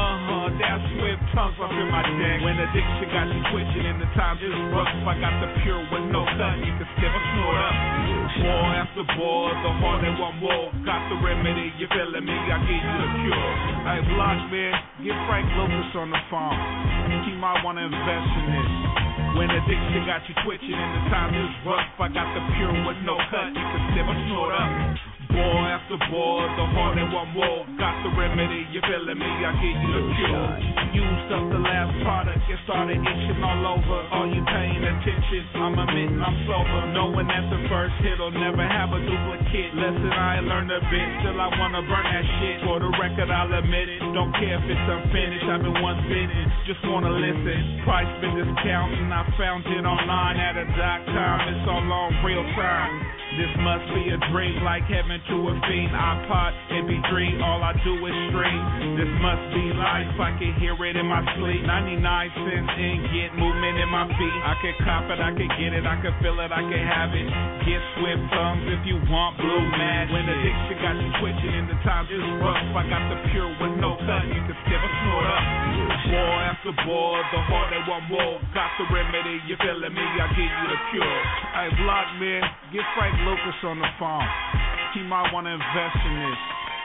That Swift Tongues up in my neck. When addiction got you twitching and the time just rough, I got the pure with no cut, you can still snort up. Boy after boy, the heart that want more. Got the remedy, you feeling me, I give you the cure. Hey, Block, man, get Frank Lucas on the phone. He might want to invest in this. When addiction got you twitching and the time is rough, I got the pure with no cut, you can still snort up. Boy after boy, the heart that want more. Got the remedy, you feeling me, I give you the cure. Used up the last product, it started itching all over. Are you paying attention? I'm admitting I'm sober. Knowing that the first hit'll never have a duplicate. Lesson I learned a bit, still I wanna burn that shit. For the record, I'll admit it. Don't care if it's unfinished, I've been once bitten. Just wanna listen. Price been discounting, I found it online at a .com. It's all on real time. This must be a dream, like heaven to a fiend. iPod, MP3, all I do is stream. This must be life, I can hear it in my sleep. 99 cents in, get movement in my feet. I can cop it, I can get it, I can feel it, I can have it. Get Swift Tongues if you want blue magic. When addiction got you twitching and the time is rough, I got the pure with no cut, you can skip a snort up. Boy after boy, the heart that want more. Got the remedy, you feeling me, I give you the cure. Hey, Block, man, get Frank Lucas on the phone. He might want to invest in this.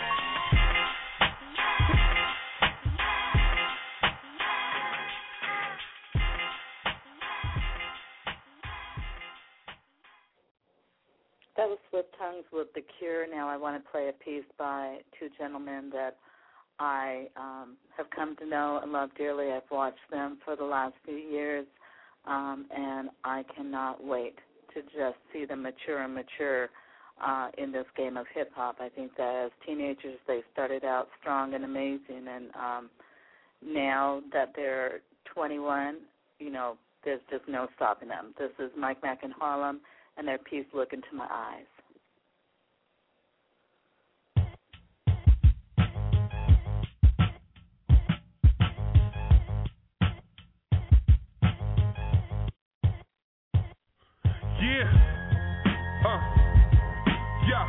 That was Swift Tongues with The Cure. Now I want to play a piece by two gentlemen that I have come to know and love dearly. I've watched them for the last few years, and I cannot wait to just see them mature and mature in this game of hip-hop. I think that as teenagers they started out strong and amazing, and now that they're 21, there's just no stopping them. This is Mike Mack and Harlem and their piece, Look Into My Eyes. Yeah. Yeah.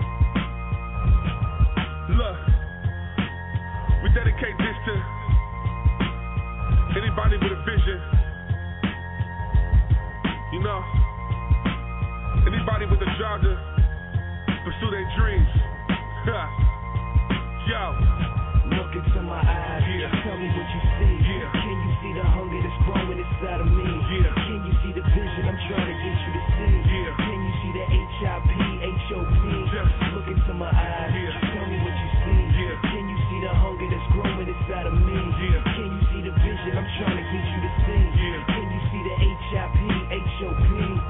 Look, we dedicate this to anybody with a vision. You know, anybody with a job to pursue their dreams. Yo. Look into my eyes, tell me what you see. Can you see the hunger that's growing inside of me? Can you see the vision I'm trying to get you to see? Can you see the HIP, HOP? Look into my eyes, tell me what you see. Can you see the hunger that's growing inside of me? Can you see the vision I'm trying to get you to see? Can you see the HIP, HOP?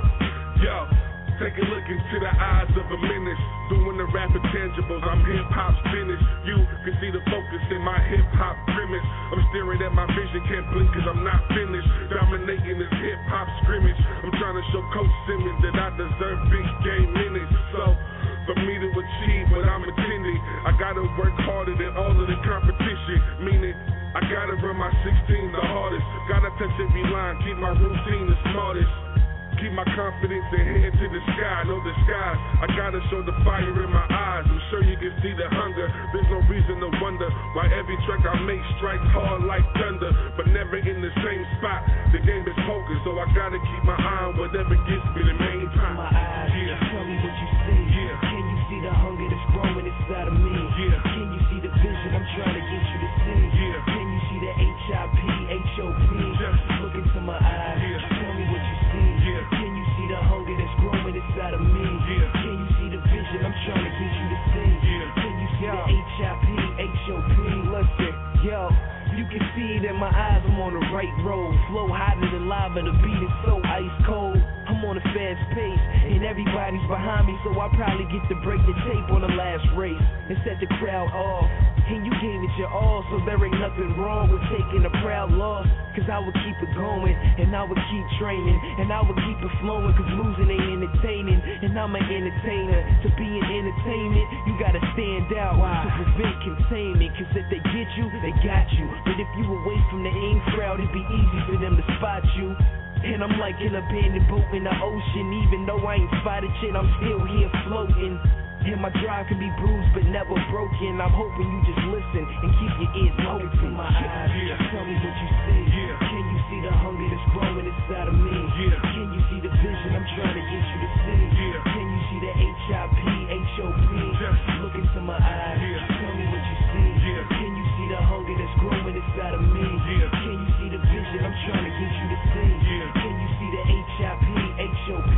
Yo. Take a look into the eyes of a menace. Doing the rap intangibles, I'm hip-hop's finished. You can see the focus in my hip-hop premise. I'm staring at my vision, can't blink cause I'm not finished. Dominating this hip-hop scrimmage. I'm trying to show Coach Simmons that I deserve big game minutes. So, for me to achieve what I'm intending, I gotta work harder than all of the competition. Meaning, I gotta run my 16 the hardest. Gotta touch every line, keep my routine the smartest. Keep my confidence and head to the sky, no disguise. I gotta show the fire in my eyes. I'm sure you can see the hunger. There's no reason to wonder why every track I make strikes hard like thunder, but never in the same spot. The game is poker, so I gotta keep my eye on whatever gets me the main time. My eyes, tell me what you see. Can you see the hunger that's growing inside of me? Can you see the vision I'm trying to get you to see? Can you see the HIP, HOP? Look into my eyes, tell me what you see. Can you see the hunger that's growing inside of me? Can you see the vision I'm trying to get you to see? Can you see the HIP, HOP? Listen, yo, you can see it in my eyes, I'm on the right road. Flow hotter than lava, the beat is so ice cold. I'm on a fast pace, and everybody's behind me, so I'll probably get to break the tape on the last race and set the crowd off. And you gave it your all, so there ain't nothing wrong with taking a proud loss. Cause I would keep it going, and I would keep training, and I would keep it flowing, cause losing ain't entertaining. And I'm an entertainer. To be an entertainment, you gotta stand out to prevent containment. Cause if they get you, they got you. But if you away from the in crowd, it'd be easy for them to spot you. And I'm like an abandoned boat in the ocean. Even though I ain't spotted shit, I'm still here floating. And my drive can be bruised but never broken. I'm hoping you just listen and keep your ears open. My eyes, tell me what you see. Can you see the hunger that's growing inside of me? Can you see the vision I'm trying to get you to see? Can you see the HIP, HOP? Look into my eyes, tell me what you see. Can you see the hunger that's growing inside of me? Can you see the vision I'm trying to get you to see? Can you see the HIP, HOP?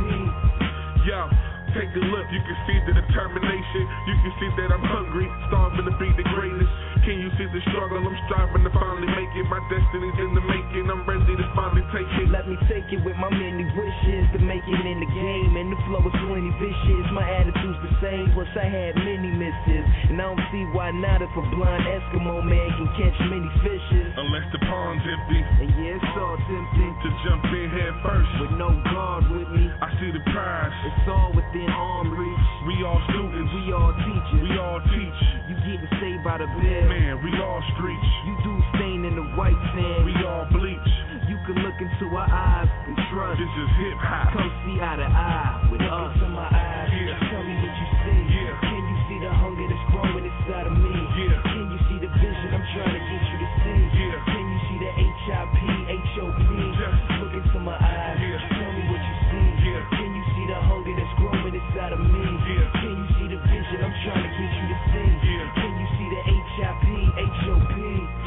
Yo. Take a look, you can see the determination. You can see that I'm hungry, starving to be the greatest. Can you see the struggle? I'm striving to finally make it. My destiny's in the making, I'm ready to finally take it. Let me take it with my many wishes to make it in the game. And the flow is plenty vicious, my attitude's the same. Plus I had many misses, and I don't see why not if a blind Eskimo man can catch many fishes. Unless the pond's empty, and yeah, it's all tempting to jump in head first with no guard with me. I see the prize, it's all within arm reach. We all students, we all teachers, we all teach. You getting saved by the bell, man, we all streets. You do stain in the white sand, we all bleach. You can look into our eyes and trust. This is hip hop. Come see eye to eye with us. Look into my eyes, tell me what you see. Can you see the hunger that's growing inside of me? Can you see the vision I'm trying to get you to see? Can you see the HIP, HOP? Look into my eyes, tell me what you see. Can you see the hunger that's growing inside of me? Can you see the vision I'm trying to get you to see? Can you see the HIP, HOP?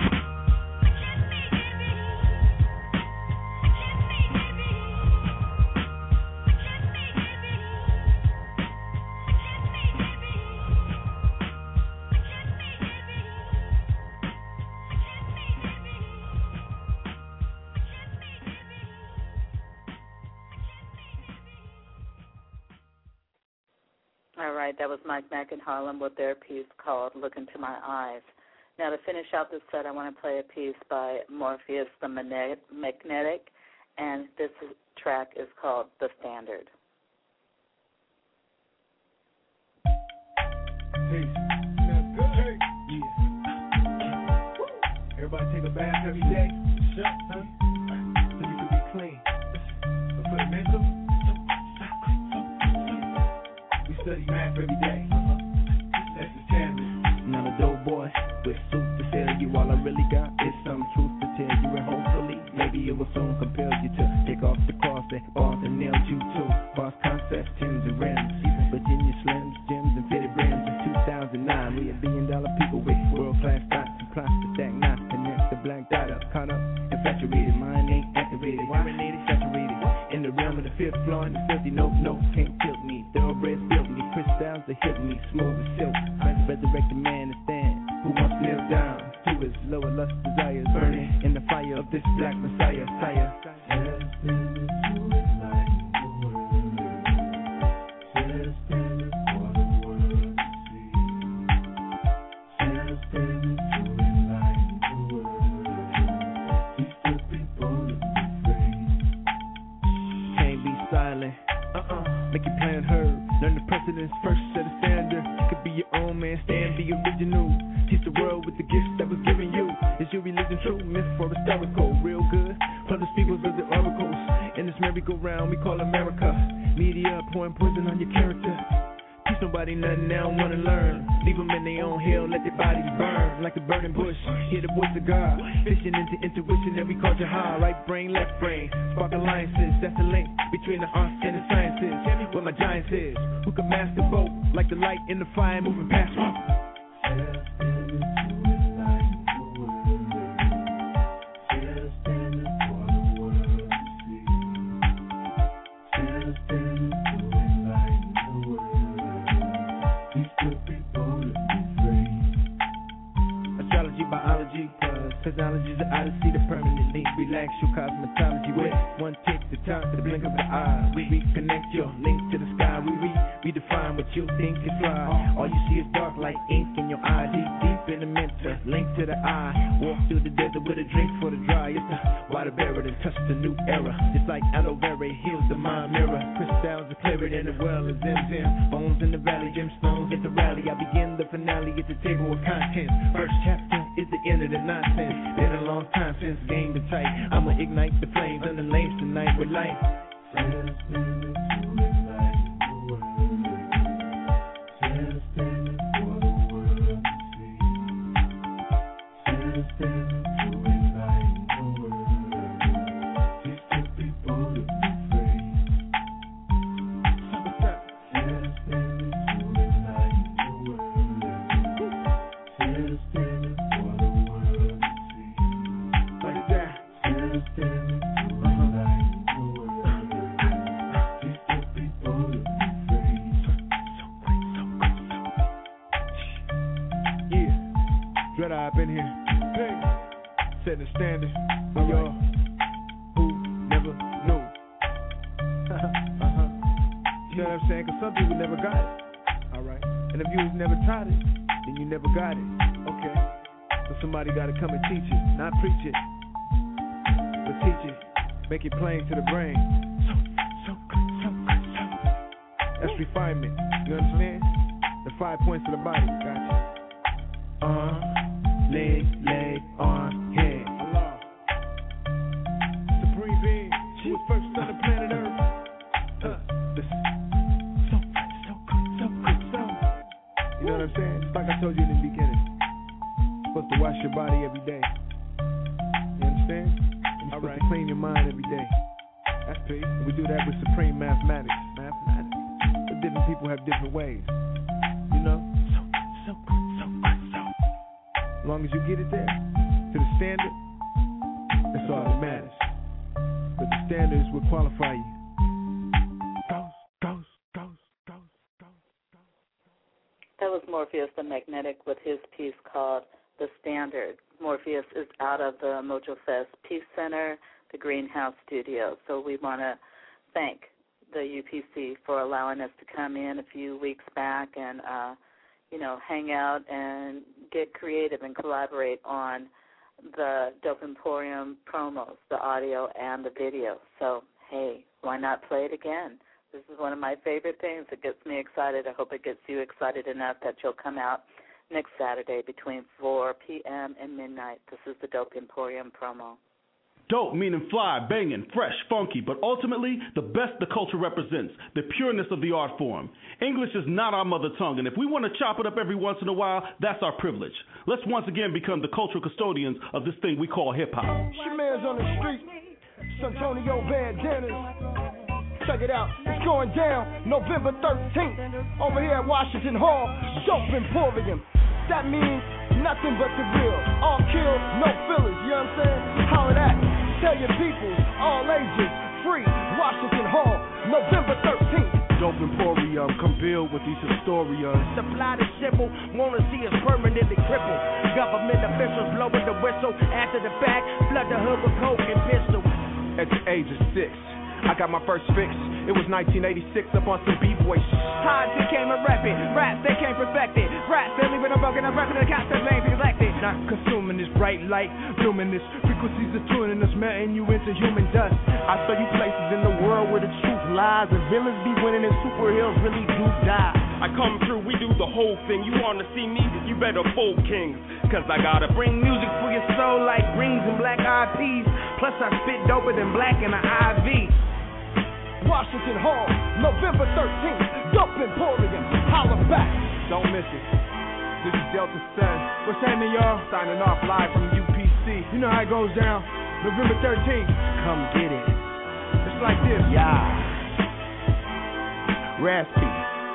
All right, that was Mike Mack in Harlem with their piece called Look Into My Eyes. Now, to finish out this set, I want to play a piece by Morpheus the Magnetic, and this track is called The Standard. Hey, sounds good. Hey, yeah. Everybody take a bath every day, huh? So you can be clean. But for the mental, study math every day. That's the standard. Now the dope boy with suit to tell you all I really got is some truth to tell you, and hopefully maybe it will soon compel you to take off the cross that bars and nailed you to. False concepts, Timbs and rims, Virginia Slims, Gems and fitted rims. In 2009, we $1 billion people with world-class thoughts and plots to stack knots, connect the black dot up, caught up, infatuated, mind ain't activated, urinated, saturated. In the realm of the fifth floor, and the filthy no can't tilt me. Thoroughbreds built me, crystals that hit me, smooth as silk. Resurrected man to stand, who once knelt down to his lower lust desires, burning in the fire of this black Messiah, sire. Make your plan heard. Learn the precedence first, set a standard. Could be your own man, stand the original. Teach the world with the gifts that was given you. Is your religion true, myth, or historical? Real good. Publish peoples of the oracles. In this merry-go-round we call America. Media pouring poison on your character. Teach nobody nothing, they don't wanna learn. Leave them in their own hell, let their bodies burn. Like a burning bush, hear the voice of God. Fishing into intuition, every culture high. Right brain, left brain, spark alliances. That's the link between the arts and the sciences. Tell me what my giants is. Who can master both, like the light in the fire moving past me. Technology's the odyssey, the permanent link. Relax your cosmetology with one tick, the time to the blink of the eye. We reconnect your link to the sky. We redefine what you think is fly. All you see is dark like ink in your eye. Deep in the mental, link to the eye. Walk through the desert with a drink for the dry. It's the water bearer that touched the new era. Just like aloe vera heals the mind mirror. Crystals are clearer than the well as Zim. Bones in the valley, gemstones at the rally. I begin the finale at the table of contents. First chapter is the end of the nonsense. Been a long time since game been tight. I'ma ignite the flames on the lanes tonight with light. I've been here, hey, setting the standard for y'all who never knew. You know what I'm saying? Because some people never got it. Alright. And if you was never taught it, then you never got it. Okay. So somebody got to come and teach it. Not preach it, but teach it. Make it plain to the brain. That's refinement. You understand? The 5 points of the body. Gotcha. Leg, arm, head. Allah. Supreme being, she was first on the planet Earth. So. You know what I'm saying? Just like I told you in the beginning. You're supposed to wash your body every day. You understand? You're supposed to clean your mind every day. That's peace. We do that with supreme mathematics. But different people have different ways. You know? As long as you get it there, to the standard, that's all that matters. But the standards will qualify you. That was Morpheus the Magnetic with his piece called The Standard. Morpheus is out of the Mojo Fest Peace Center, the Greenhouse Studio. So we want to thank the UPC for allowing us to come in a few weeks back and hang out and get creative and collaborate on the Dope Emporium promos, the audio and the video. So, hey, why not play it again? This is one of my favorite things. It gets me excited. I hope it gets you excited enough that you'll come out next Saturday between 4 p.m. and midnight. This is the Dope Emporium promo. Dope meaning fly, banging, fresh, funky, but ultimately the best the culture represents, the pureness of the art form. English is not our mother tongue, and if we want to chop it up every once in a while, that's our privilege. Let's once again become the cultural custodians of this thing we call hip-hop. Shaman's on the street, Santonio Bandanas. Check it out, it's going down November 13th over here at Washington Hall, Dope Emporium. That means nothing but the real, all kill, no fillers, you know what I'm saying? Holler that, tell your people, all ages, free, Washington Hall, November 13th. Dope Emporium, come build with these historians. Supply the symbol, wanna see us permanently crippled. Government officials blowing the whistle, after the fact, flood the hood with coke and pistol. At the age of 6, I got my first fix. It was 1986 up on some B-boy shit. Hard became a rapping, rap they can't perfect it. Rap they leaving them broken, I'm rapping the concept ain't neglected. Not consuming this bright light, luminous frequencies are tuning us, melting you into human dust. I show you places in the world where the truth lies, and villains be winning and superheroes really do die. I come through, we do the whole thing. You wanna see me? You better fold kings, cause I gotta bring music for your soul like greens and black eyed peas. Plus I spit doper than black in an IV. Washington Hall, November 13th, Dope Emporium, holla back. Don't miss it. This is Delta Sun. What's happening, y'all? Signing off live from UPC. You know how it goes down. November 13th. Come get it. It's like this. Yeah. Raspy.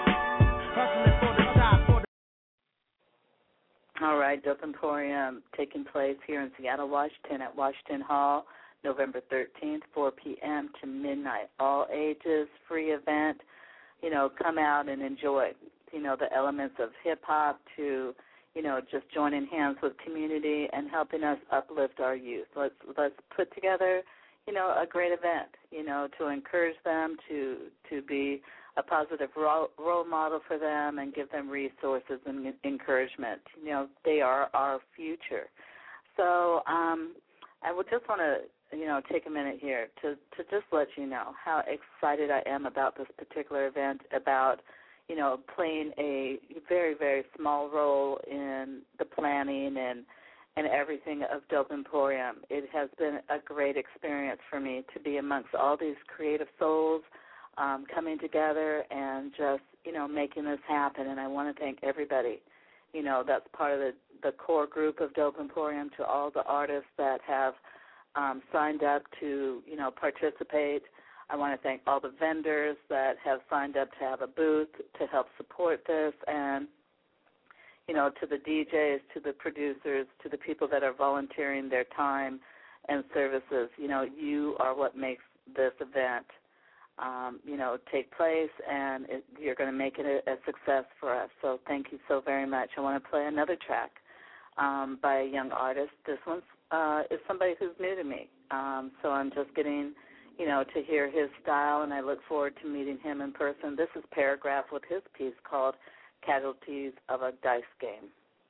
All right, Dope Emporium taking place here in Seattle, Washington at Washington Hall, November 13th, 4 p.m. to midnight. All ages, free event. You know, come out and enjoy, you know, the elements of hip-hop to, you know, just joining hands with community and helping us uplift our youth. Let's put together, you know, a great event, you know, to encourage them to be a positive role model for them and give them resources and encouragement. You know, they are our future. So I would just want to, you know, take a minute here to just let you know how excited I am about this particular event, about, you know, playing a very, very small role in the planning and everything of Dope Emporium. It has been a great experience for me to be amongst all these creative souls coming together and just, you know, making this happen. And I want to thank everybody, you know, that's part of the core group of Dope Emporium, to all the artists that have signed up to, you know, participate. I want to thank all the vendors that have signed up to have a booth to help support this, and, you know, to the DJs, to the producers, to the people that are volunteering their time and services. You know, you are what makes this event, you know, take place, and you're going to make it a success for us. So thank you so very much. I want to play another track by a young artist. This one's is somebody who's new to me. So I'm just getting, you know, to hear his style, and I look forward to meeting him in person. This is Paragraph with his piece called Casualties of a Dice Game.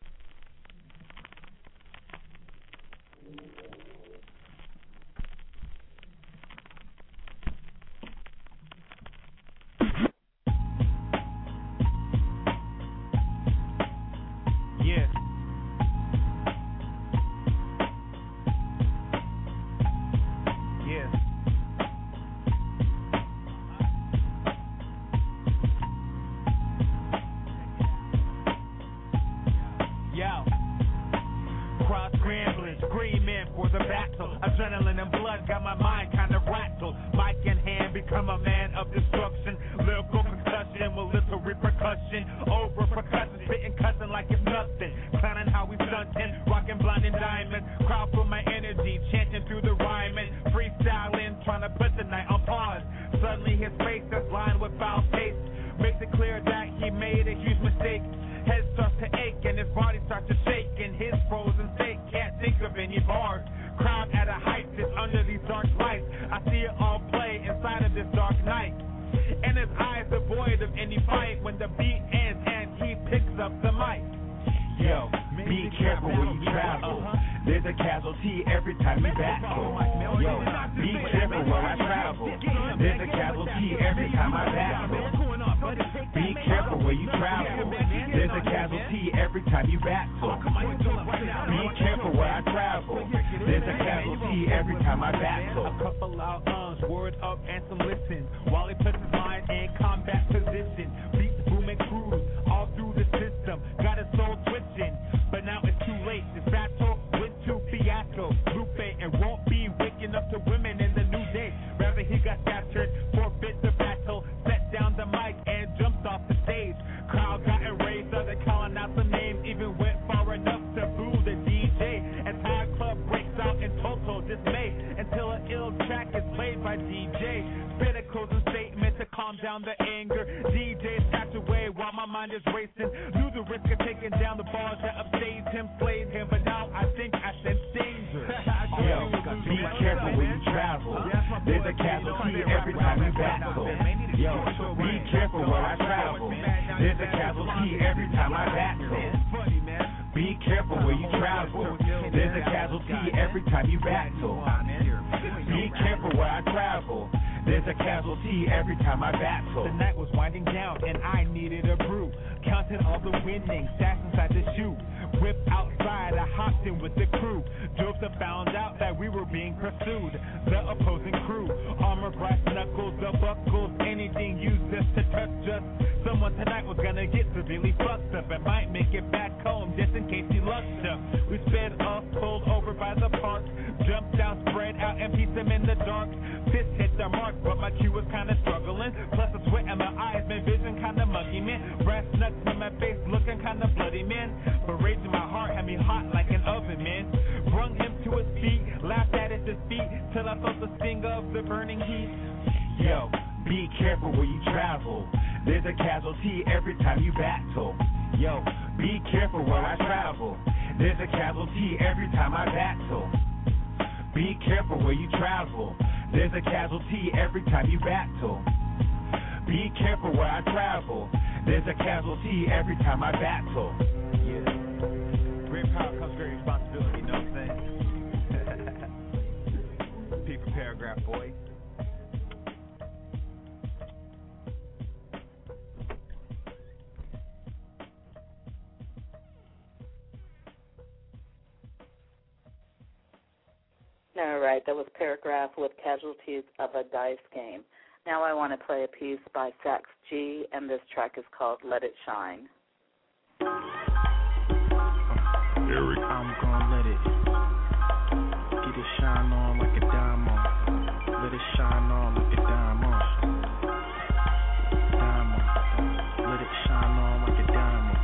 Yeah. Adrenaline and blood got my mind kind of rattled. Mic in hand, become a man of destruction. Lyrical concussion with little repercussion. Over percussion, spitting, cussing like it's nothing. Clowning how we stunting, rocking blinding diamonds. Crowd for my energy, chanting through the rhyming. Freestyling, trying to put the night on pause. Suddenly his face is lined with foul taste makes it clear that he made a huge mistake. Head starts to ache and his body starts to shake. In his frozen state, can't think of any bars. Crowd at a height is under these dark lights. I see it all play inside of this dark night. And his eyes devoid of any fight when the beat ends and he picks up the mic. Yo, be careful when you travel. There's a casualty every time you battle. Yo, be careful when I travel. There's a casualty every time I battle. Be careful where you travel. There's a casualty every time you battle. Be careful where I travel. There's a casualty every time I battle. A couple loud word up and some listen. While he puts his mind in combat position. Beats booming cruise all through the system. Got his soul twitching, but now it's too late. This battle went to fiasco. Lupe and won't be waking up to women in the new day. Rather he got captured, forbid the battle, set down the mic and jumped off the stage. Crowd got enraged, started calling out some names, even went far enough to boo the DJ. Entire club breaks out in total dismay until an ill track is played by DJ. Spit a closing statement to calm down the anger. DJ tapped away while my mind is racing. Knew the risk of taking down the bars that upstaged him, slayed him, but now I think I sense danger. Yo, be careful when you travel. There's a casualty every time you battle. Yo, be careful where I travel. There's a casualty every time I battle. Be careful where you travel. There's a casualty every time you battle. Be careful where I travel. There's a casualty every time I battle. The night was winding down and I needed a brew. Counted all the winnings, stats inside the shoe. Whipped outside, I hopped in with the crew. Jokes have found out that we were being pursued. The opposing crew, armor, brass knuckles, the buckles, anything used just to touch us. Someone tonight was gonna get severely fucked up and might make it back home just in case he lucked up. We sped up, pulled over by the park, jumped out, spread out, and pieced them in the dark. Fist hit the mark, but my cue was kinda struggling. Plus the sweat in my eyes, my vision kinda muggy, man. Brass nuts in my face, looking kinda bloody, man. But rage in my heart had me hot like an oven, man. Brung him to his feet, laughed at his defeat, till I felt the sting of the burning heat. Yo, be careful where you travel. There's a casualty every time you battle. Yo, be careful where I travel. There's a casualty every time I battle. Be careful where you travel. There's a casualty every time you battle. Be careful where I travel. There's a casualty every time I battle. Yeah. Great power comes great responsibility, you know what I'm saying? P for paragraph, boy. All right, that was Paragraph with Casualties of a Dice Game. Now I want to play a piece by Sax G, and this track is called Let It Shine. Eric. I'm gonna let it get it shine on like a diamond. Let it shine on like a diamond. Diamond. Let it shine on like a diamond.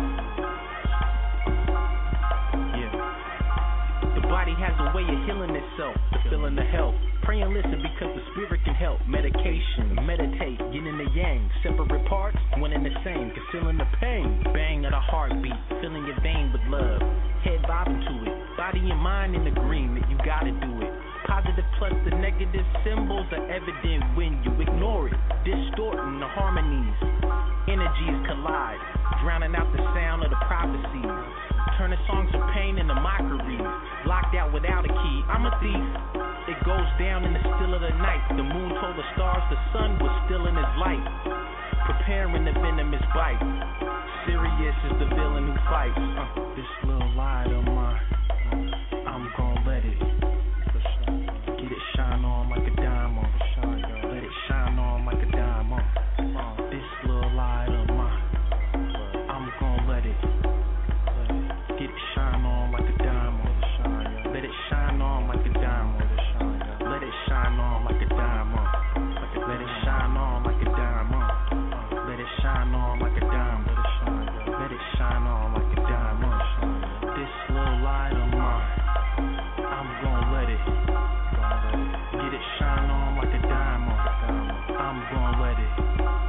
Yeah. The body has a way of healing itself, the feeling the health. Pray and listen because the spirit can help. Medication, meditate, yin and the yang. Separate parts, one and the same. Concealing the pain, bang of the heartbeat. Filling your vein with love. Head bobbing to it. Body and mind in agreement, you gotta do it. Positive plus the negative symbols are evident when you ignore it. Distorting the harmonies. Energies collide. Drowning out the sound of the prophecies. Turning songs of pain into mockery. Locked out without a key, I'm a thief. It goes down in the still of the night. The moon told the stars the sun was still in his light. Preparing the venomous bite. Sirius is the villain who fights. This little light of mine, I'm gon' let it get it shine on like a diamond. Let it shine on like a diamond. This little light of mine, I'm gon' let it get it shine on like a diamond. Let it shine on like a diamond. Let it shine on like a diamond. Let it shine on like a diamond. Let it shine on like a diamond. Let it shine on like a diamond. This little light of mine, I'm gon' let it get it shine on like a diamond. I'm gon' let it.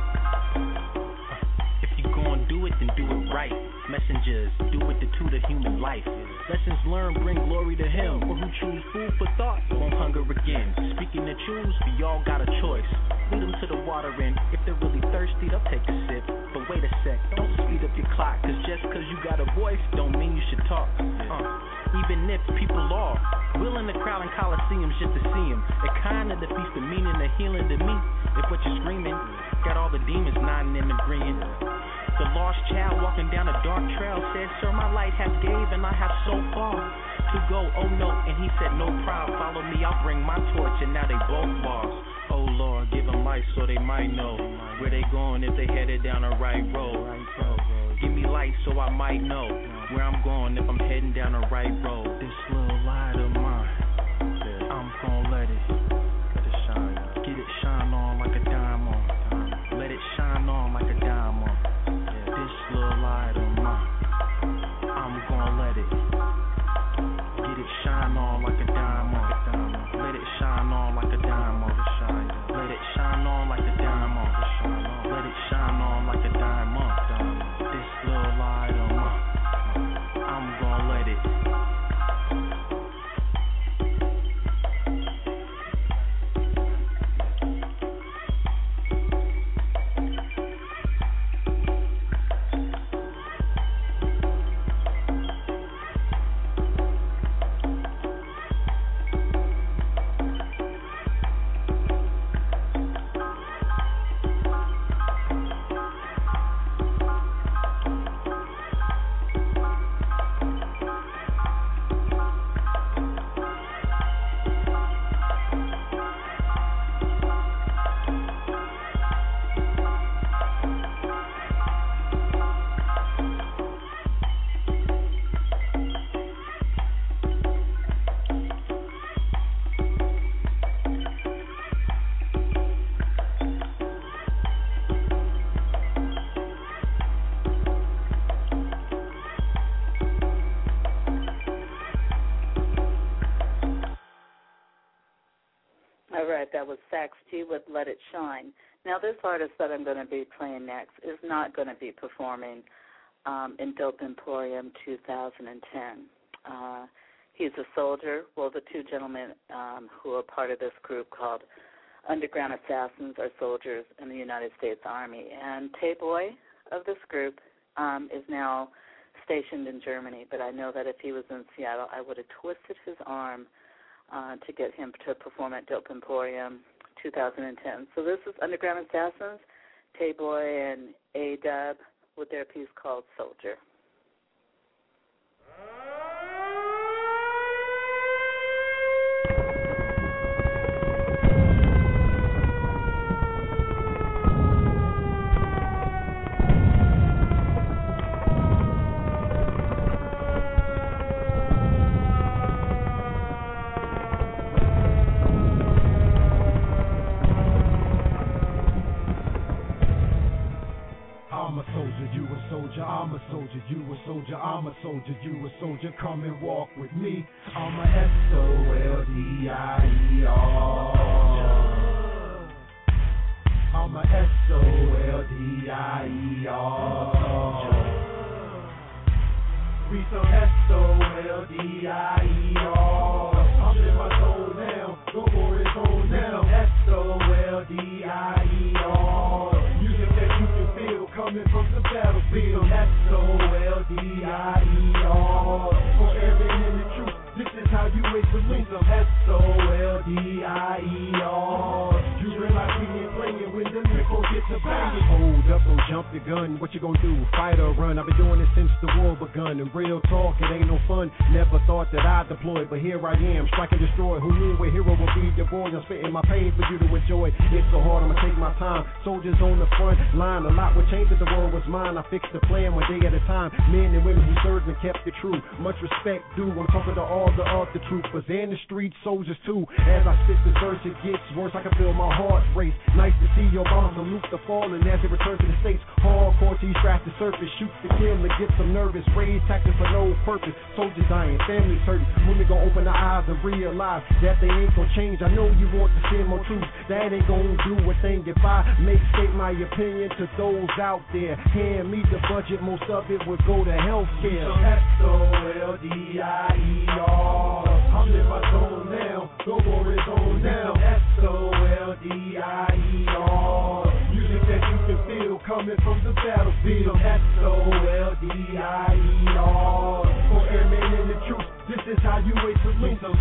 If you gon' do it, then do it right. Messengers, do it to the human life. Lessons learned bring glory to him. For who choose food for thought won't hunger again. Speaking to choose, we all got a choice. Lead them to the water and if they're really thirsty, they'll take a sip. But wait a sec, don't speed up your clock. Cause just cause you got a voice, don't mean you should talk. Even if people are willing to crowd in coliseums just to see him, it kinda defeats the meaning of healing to me. If what you're screaming got all the demons nodding and agreeing. The lost child walking down a dark trail said, Sir, my light has gave and I have so far. to go, oh no. And he said, no problem, follow me, I'll bring my torch. And now they both boss. Oh Lord, give them light so they might know where they going if they headed down the right road. Give me light so I might know where I'm going if I'm heading down the right road. This little light of mine, I'm gonna let it shine. Get it shine on like a diamond. Let it shine on like a diamond. This little light of mine, I'm gonna let it get it shine on like a diamond. Let it shine on like a diamond. Let it shine on like a diamond. Let it shine on like a diamond. This little light of mine, I'm gonna let it. That was Sax G with Let It Shine. Now, this artist that I'm going to be playing next is not going to be performing in Dope Emporium 2010. He's a soldier. Well, the two gentlemen who are part of this group called Underground Assassins are soldiers in the United States Army. And Tay-Boy of this group is now stationed in Germany, but I know that if he was in Seattle, I would have twisted his arm to get him to perform at Dope Emporium 2010. So this is Underground Assassins, Tay-Boy and A-Dub with their piece called Soldier. I'm a soldier, you a soldier, I'm a soldier, you a soldier, come and walk with me. I'm a S-O-L-D-I-E-R. I'm a S-O-L-D-I-E-R. We some S-O-L-D-I-E-R. I'm in my soul now, go for it on now. S-O-L-D-I-E-R. Music that you can feel coming from the battlefield. S-O-L-D-I-E-R. For every in the truth, this is how you wait for me. Some S-O-L-D-I-E-R. You realize we ain't playing when the lyrical gets a banging. Hold up, don't jump the gun. What you gonna do? Fight or run? I've been doing this since the war begun. And real talk, it ain't no fun. Never thought that I'd deploy, but here I am, strike and destroy. Who knew a hero would be your boy? I'm spitting my pain for you to enjoy. It's so hard, I'ma take my time. Soldiers on the front line, a lot would change if the world was mine. I fixed the plan one day at a time. Men and women who served and kept it true. Much respect due. I'm talking to all the other troopers and the street soldiers too. As I spit this verse, it gets worse. I can feel my heart race. Nice to see your bombs salute the fallen as they return to the States. Hardcore till you scratch the surface. Shoot to kill and get some nervous. Raise taxes for no purpose. Soldiers dying, families hurting. Women gon' open their eyes and realize that they ain't gon' change. I know you want to see more truth. That ain't gon' do a thing if I may state my opinion to those out there. Hand me the budget, most of it would go to healthcare. S-O-L-D-I-E-R. I'm in my zone now. Go for it on now. S-O-L-D-I-E-R. Music that you can feel coming from the battlefield. S-O-L-D-I-E-R. For airmen in the truth, this is how you wait to lose them.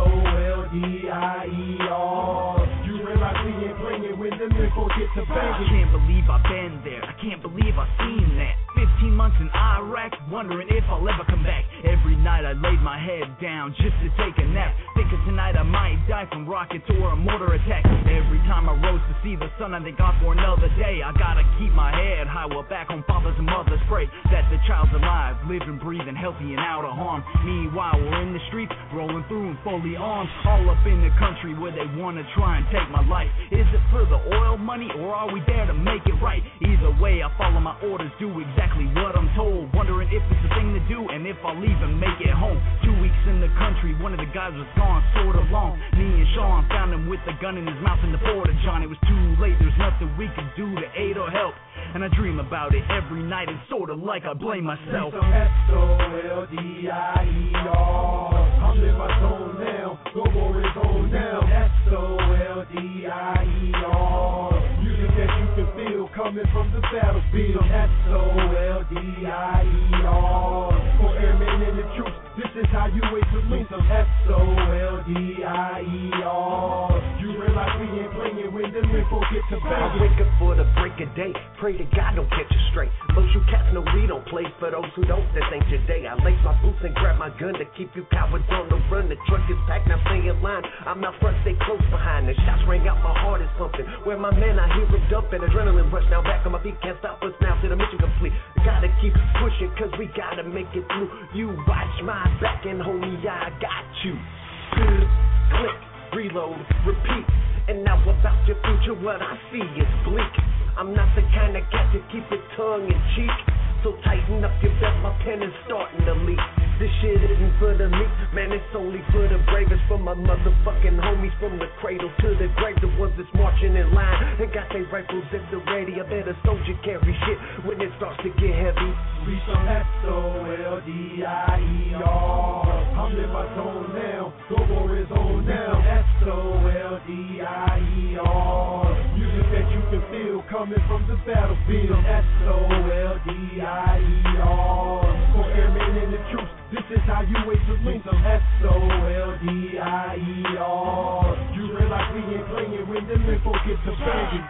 SOLDIER. You realize we ain't playing when them info get to banging. I can't believe I've been there. I can't believe I've seen that. 15 months in Iraq, wondering if I'll ever come back. Every night I laid my head down just to take a nap, thinking tonight I might die from rockets or a mortar attack. Every time I rose to see the sun, I thank God for another day. I gotta keep my head high while back home fathers and mothers pray that the child's alive, living, breathing, healthy and out of harm. Meanwhile, we're in the streets, rolling through and fully armed, all up in the country where they wanna try and take my life. Is it for the oil money or are we there to make it right? Either way, I follow my orders, do exactly what I'm told, wondering if it's a thing to do and if I'll even make it home. 2 weeks in the country, one of the guys was gone sort of long. Me and Sean found him with a gun in his mouth in the border John. It was too late, there's nothing we could do to aid or help, and I dream about it every night. It's sort of like I blame myself. SOLDIER. I'm in my zone now, go for his own now. SOLDIER. Music that you can feel coming from the battlefield. SOLDIER. For airmen and the troops, this is how you wait to lose them. SOLDIER. You realize we ain't playing when them info get to bang. I wake up for the break of day, pray to God don't catch you straight. Most you cats know we don't play, for those who don't, this ain't your day. I lace my boots and grab my gun to keep you cowards on the run. The truck is packed, now stay in line. I'm out front, stay close behind. The shots ring out, my heart is pumping. Where my man, I hear him dumping. Adrenaline rush, now back on my feet, can't stop us now till the mission complete. Gotta keep pushing, cause we gotta make it through. You watch my back and homie, I got you. Click, reload, repeat. And now about your future, what I see is bleak. I'm not the kind of cat to keep it tongue in cheek. So tighten up your belt, my pen is starting to leak. This shit isn't for the meek, man, it's only for the bravest. For my motherfucking homies from the cradle to the grave, the ones that's marching in line and got their rifles at the ready. I bet a soldier carry shit when it starts to get heavy. We some SOLDIER. I'm in my zone now, go for his own now. SOLDIER. Music that you can feel coming from the battlefield. SOLDIER. For airmen and the troops, this is how you wait to lose them. SOLDIER. You realize we ain't playing when them info get to banging.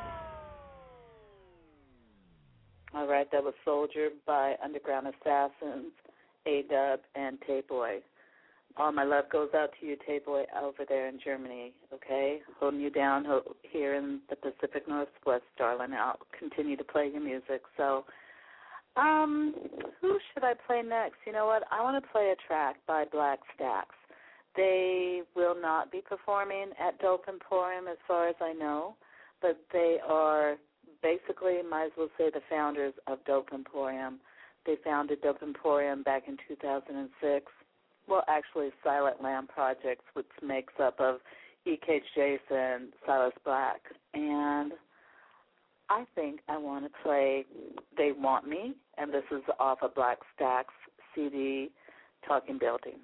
All right, that was Soldier by Underground Assassins, A-Dub, and Tay-Boy. All my love goes out to you, Tay-Boy, over there in Germany, okay? Holding you down here in the Pacific Northwest, darling. I'll continue to play your music. So, who should I play next? You know what? I want to play a track by Black Stacks. They will not be performing at Dope Emporium as far as I know, but they are basically, might as well say, the founders of Dope Emporium. They founded Dope Emporium back in 2006. Well, actually, Silent Lamb Projects, which makes up of E.K. Jason, Silas Black. And I think I want to play They Want Me, and this is off of Black Stacks CD, Talking Buildings.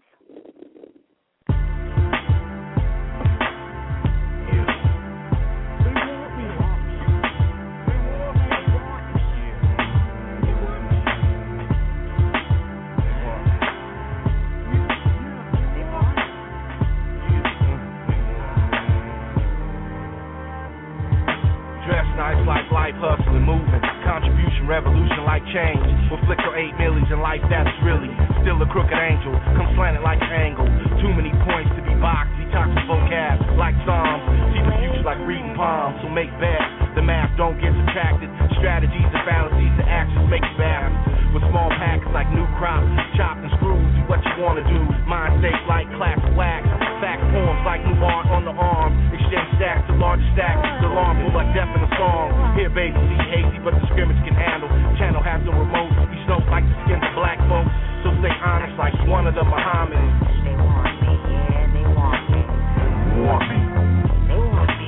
Nice like life, hustling, moving, contribution, revolution like change. With flick or 8 millies in life, that's really still a crooked angel. Come slanted like an angle. Too many points to be boxed. Detox the vocab like Psalms. See the future like reading palms. So make bets. The math don't get subtracted. Strategies and fallacies, the actions make you balance. With small packets like new crops, chopped and screwed. Do what you wanna do. Mind safe like classic wax. Fact poems like new art on the arm. Extend stacks to larger stacks. The alarm pull like death in a song. Here, baby, see hazy, but the scrimmage can handle. Channel has no remote. You snow like the skins of black folks. So stay honest like one of the Muhammadans. They want me, yeah, they want me. Want me. They want me.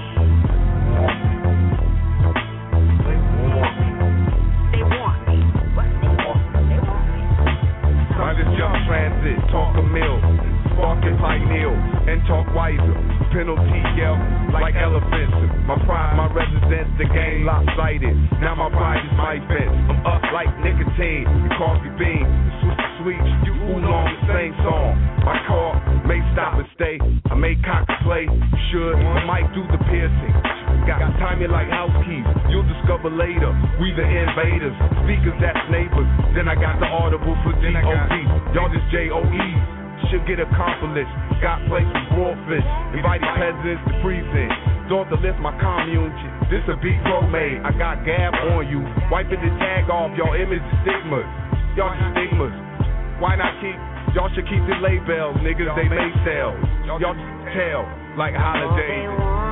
They want me. What? They want me. They want me. I just jump transit, talk a mill, sparking pineal, and talk wiser. Penalty yell like elephants. My pride, my residence, the game lopsided. Now my pride is my fence. I'm up like nicotine, the coffee bean, the sweets, you oolong, the same song. My car may stop and stay. I may cock and play, should, I might do the piercing. Got timing like house keys, you'll discover later. We the invaders, speakers that's neighbors. Then I got the audible for D.O.D. Y'all just J.O.E.s, should get accomplished. Got places raw fish, inviting peasants to freeze in. Thought to lift my commune, this a beat pro made. I got Gab on you, wiping the tag off y'all image stigmas. Y'all stigmas, why not keep? Y'all should keep the labels, niggas, they may sell. Y'all just tell, like holidays.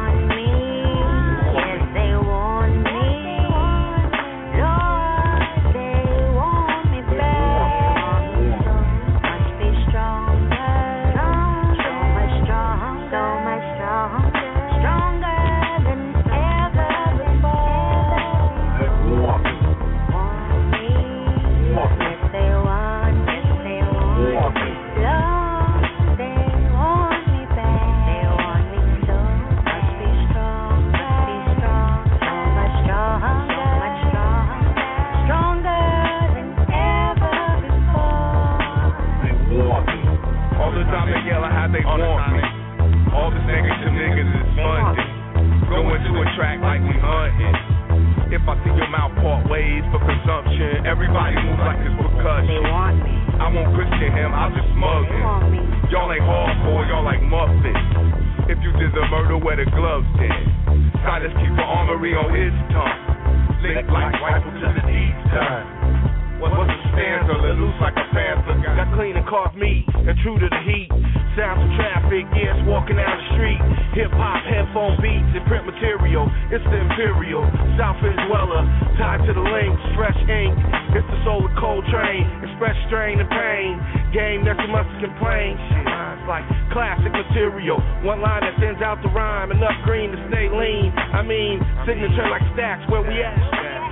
Signature like stacks, where we at?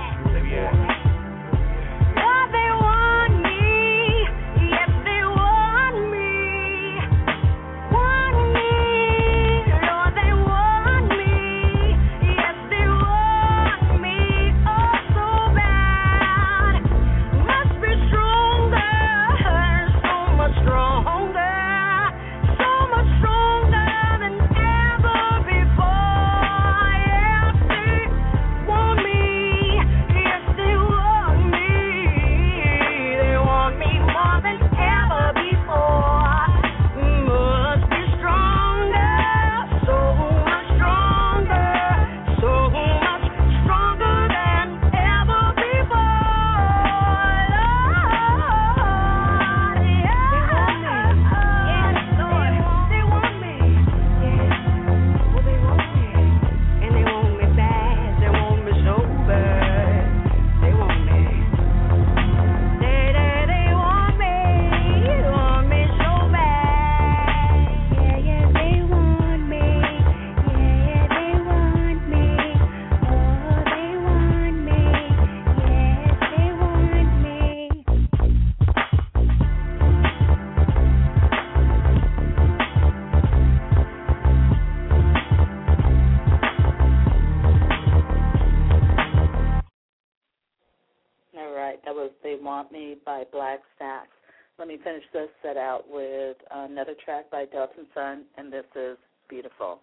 By Black Stacks. Let me finish this set out with another track by Delton Sun, and this is Beautiful.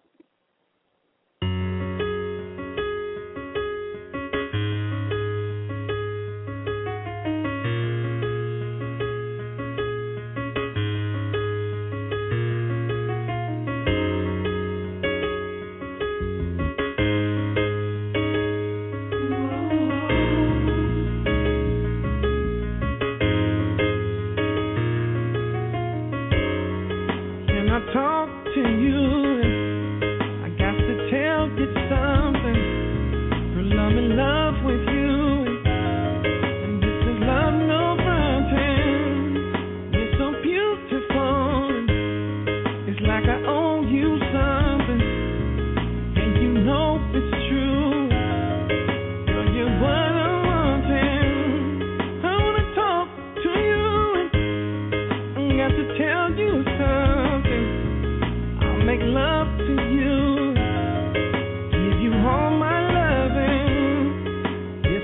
Give you all my loving.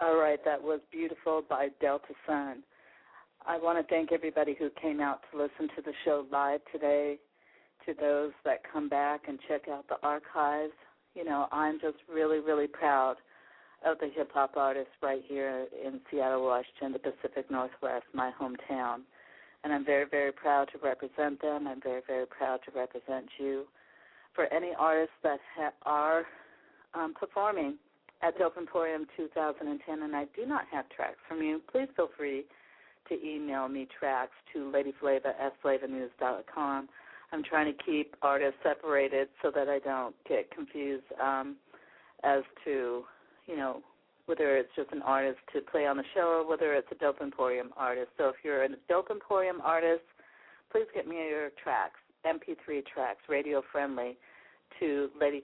All right, that was Beautiful by Delta Sun. I want to thank everybody who came out to listen to the show live today, to those that come back and check out the archives. You know, I'm just really, really proud of the hip-hop artists right here in Seattle, Washington, the Pacific Northwest, my hometown. And I'm very, very proud to represent them. I'm very, very proud to represent you. For any artists that are performing at Dope Emporium 2010, and I do not have tracks from you, please feel free to email me tracks to ladyflava@flavanews.com. I'm trying to keep artists separated so that I don't get confused as to, you know, whether it's just an artist to play on the show or whether it's a Dope Emporium artist. So if you're a Dope Emporium artist, please get me your tracks, MP3 tracks, radio-friendly, to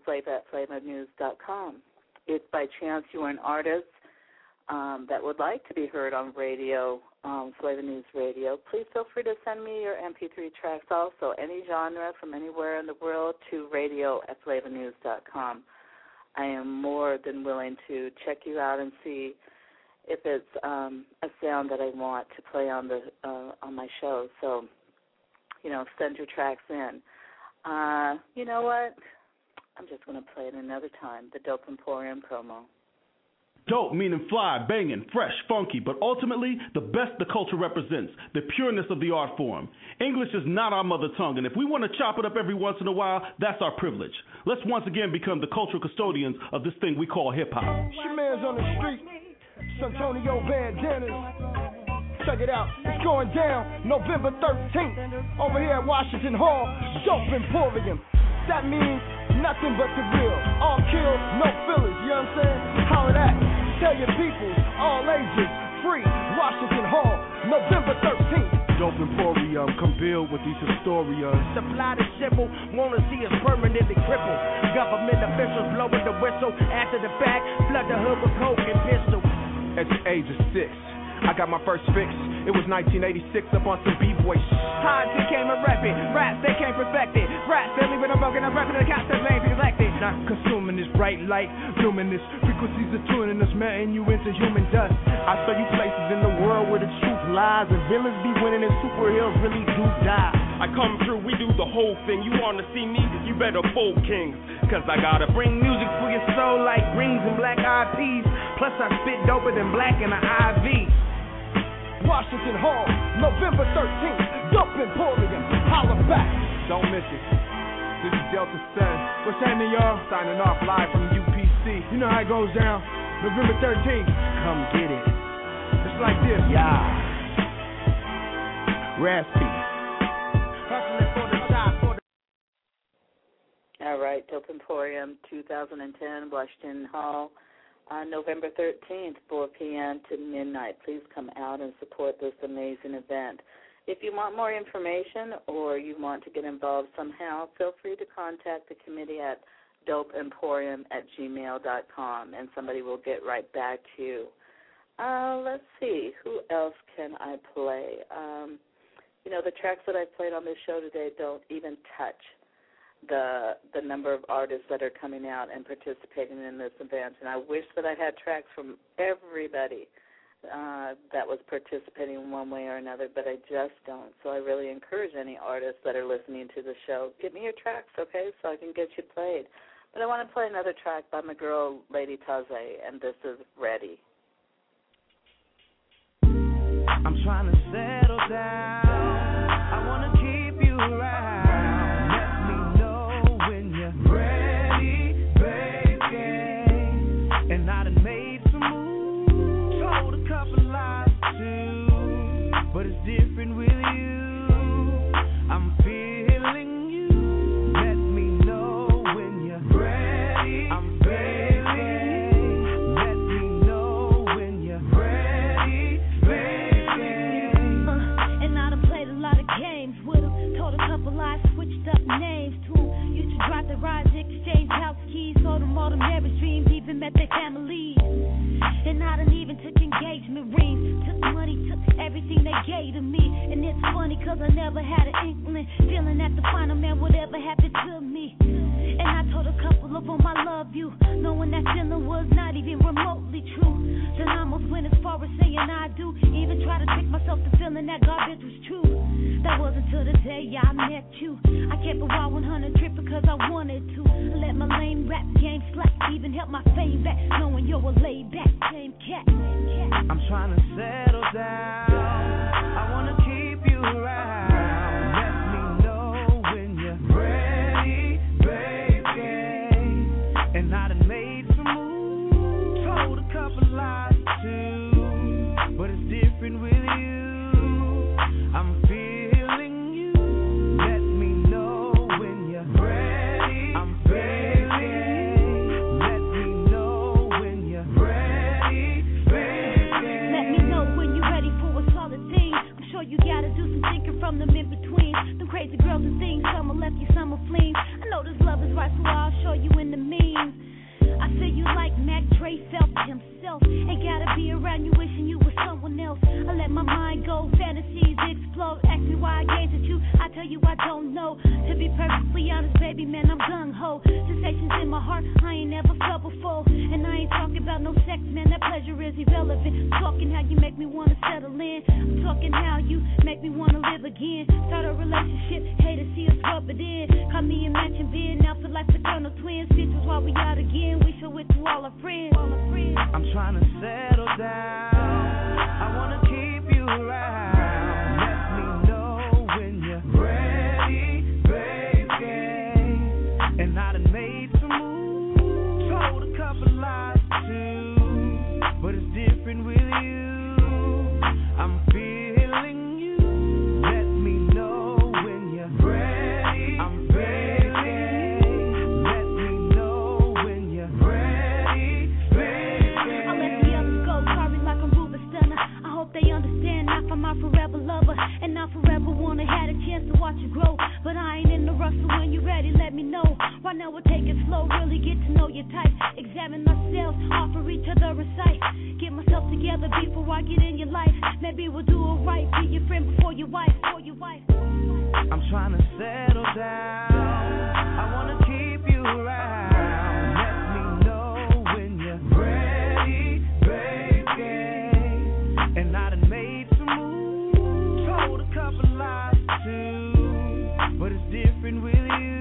ladyflava@flavanews.com. If by chance you are an artist that would like to be heard on radio, Flava News Radio, please feel free to send me your MP3 tracks also, any genre from anywhere in the world, to radio@flavanews.com. I am more than willing to check you out and see if it's a sound that I want to play on my show. So, you know, send your tracks in. You know what? I'm just going to play it another time, the Dope Emporium promo. Dope meaning fly, banging, fresh, funky, but ultimately the best the culture represents, the pureness of the art form. English is not our mother tongue, and if we want to chop it up every once in a while, that's our privilege. Let's once again become the cultural custodians of this thing we call hip-hop. Shaman's on the street, Santonio Bandanas. Check it out, it's going down November 13th over here at Washington Hall, Dope Emporium. That means nothing but the real. All kills, no fillers, you know what I'm saying? Holler that. Tell your people, all ages, free. Washington Hall, November 13th. Dope Emporium, come build with these historians. Supply the symbol, wanna see us permanently crippled. Government officials blowing the whistle. After the fact, flood the hood with coke and pistol. At the age of 6, I got my first fix. It was 1986 up on some B-boy shit. Hard became a rapping, rap they can't perfect it. Rap they leaving them broken, I'm rapping the cops that ain't elected. Not consuming this bright light, luminous frequencies are tuning us, melting you into human dust. I show you places in the world where the truth lies, and villains be winning and superheroes really do die. I come through, we do the whole thing. You wanna see me? You better fold kings, cause I gotta bring music for your soul like greens and black eyed peas. Plus I spit doper than black in the IV. Washington Hall, November 13th, Dope Emporium, holla back. Don't miss it. This is Delta Sun. What's happening, y'all? Signing off live from UPC. You know how it goes down. November 13th. Come get it. It's like this. Yeah. Raspy. All right, Dope Emporium 2010, Washington Hall. On November 13th, 4 p.m. to midnight. Please come out and support this amazing event. If you want more information or you want to get involved somehow, feel free to contact the committee at dopeemporium@gmail.com, and somebody will get right back to you. Let's see. Who else can I play? You know, the tracks that I played on this show today don't even touch the number of artists that are coming out and participating in this event. And I wish that I had tracks from everybody that was participating in one way or another, but I just don't. So I really encourage any artists that are listening to the show, give me your tracks, okay, so I can get you played. But I want to play another track by my girl, Lady Taze, and this is Ready. I'm trying to settle down. I want to keep you around. And I done made some moves, told a couple lies too, but it's different with you. I'm feeling you. Let me know when you're ready. I'm begging. Let me know when you're ready, baby. And I done played a lot of games with him, told a couple lies, switched up names to him. Used to drive the rides, exchange house keys, sold them all the marriage dreams, even met their families. And I done even took engagement rings, took money, took everything they gave to me. And it's funny cause I never had an inkling, feeling that the final man would ever happen to me. And I told a couple of them I love you, knowing that feeling was not even remotely true. The and I almost went as far as saying I do. Even try to trick myself to feeling that garbage was true. That wasn't till the day I met you. I kept a wild 100 trip because I wanted to. I let my lame rap game slack, even help my fame back, knowing you're a laid back same cat. I'm trying to settle down. I wanna keep you around. Let me know when you're ready, baby. And I done made some moves, told a couple lies too, but it's different with you. I'm feeling you. Let me know when you're ready, baby. Let me know when you're ready, baby. Let me know when you're ready for a solid thing. I'm sure you gotta do some thinking from them in between. Them crazy girls and things, some will left you, some will flee. I know this love is right, so I'll show you in the memes. I feel you like Mac Dre felt himself. Ain't gotta be around you wishing you were someone else. I let my mind go, fantasies explode. Ask me why I gaze at you, I tell you I don't know. To be perfectly honest, baby, man, I'm gung-ho. Sensations in my heart I ain't never felt before. And I ain't talking about no sex, man, that pleasure is irrelevant. I'm talking how you make me wanna settle in. I'm talking how you make me wanna live again. Start a relationship, hate to see us rub it in. Call me and match and bid, now feel like fraternal twins. This is why we out again, we show it to all our friends. I'm trying to settle down. I wanna keep you around. Let me know when you're ready, baby. And I done made some moves, told a couple lies too, but it's different with you. I'm feeling you. Let me know when you're ready, baby. Let me know when you're ready, baby. I'll let the others go, sorry like I'm Ruben Stunner. I hope they understand, not for my forever lover. And I forever wanna had a chance to watch you grow. But I ain't in the rush, so when you're ready, let me know. Right now we'll take it slow, really get to know your type. Examine ourselves, offer each other a sight. Get myself together before I get in your life. Maybe we'll do it right, be your friend before your wife. I'm trying to settle down. I wanna keep you around. Let me know when you're ready, baby. And I done made some moves, told a couple lies too, but it's different with you.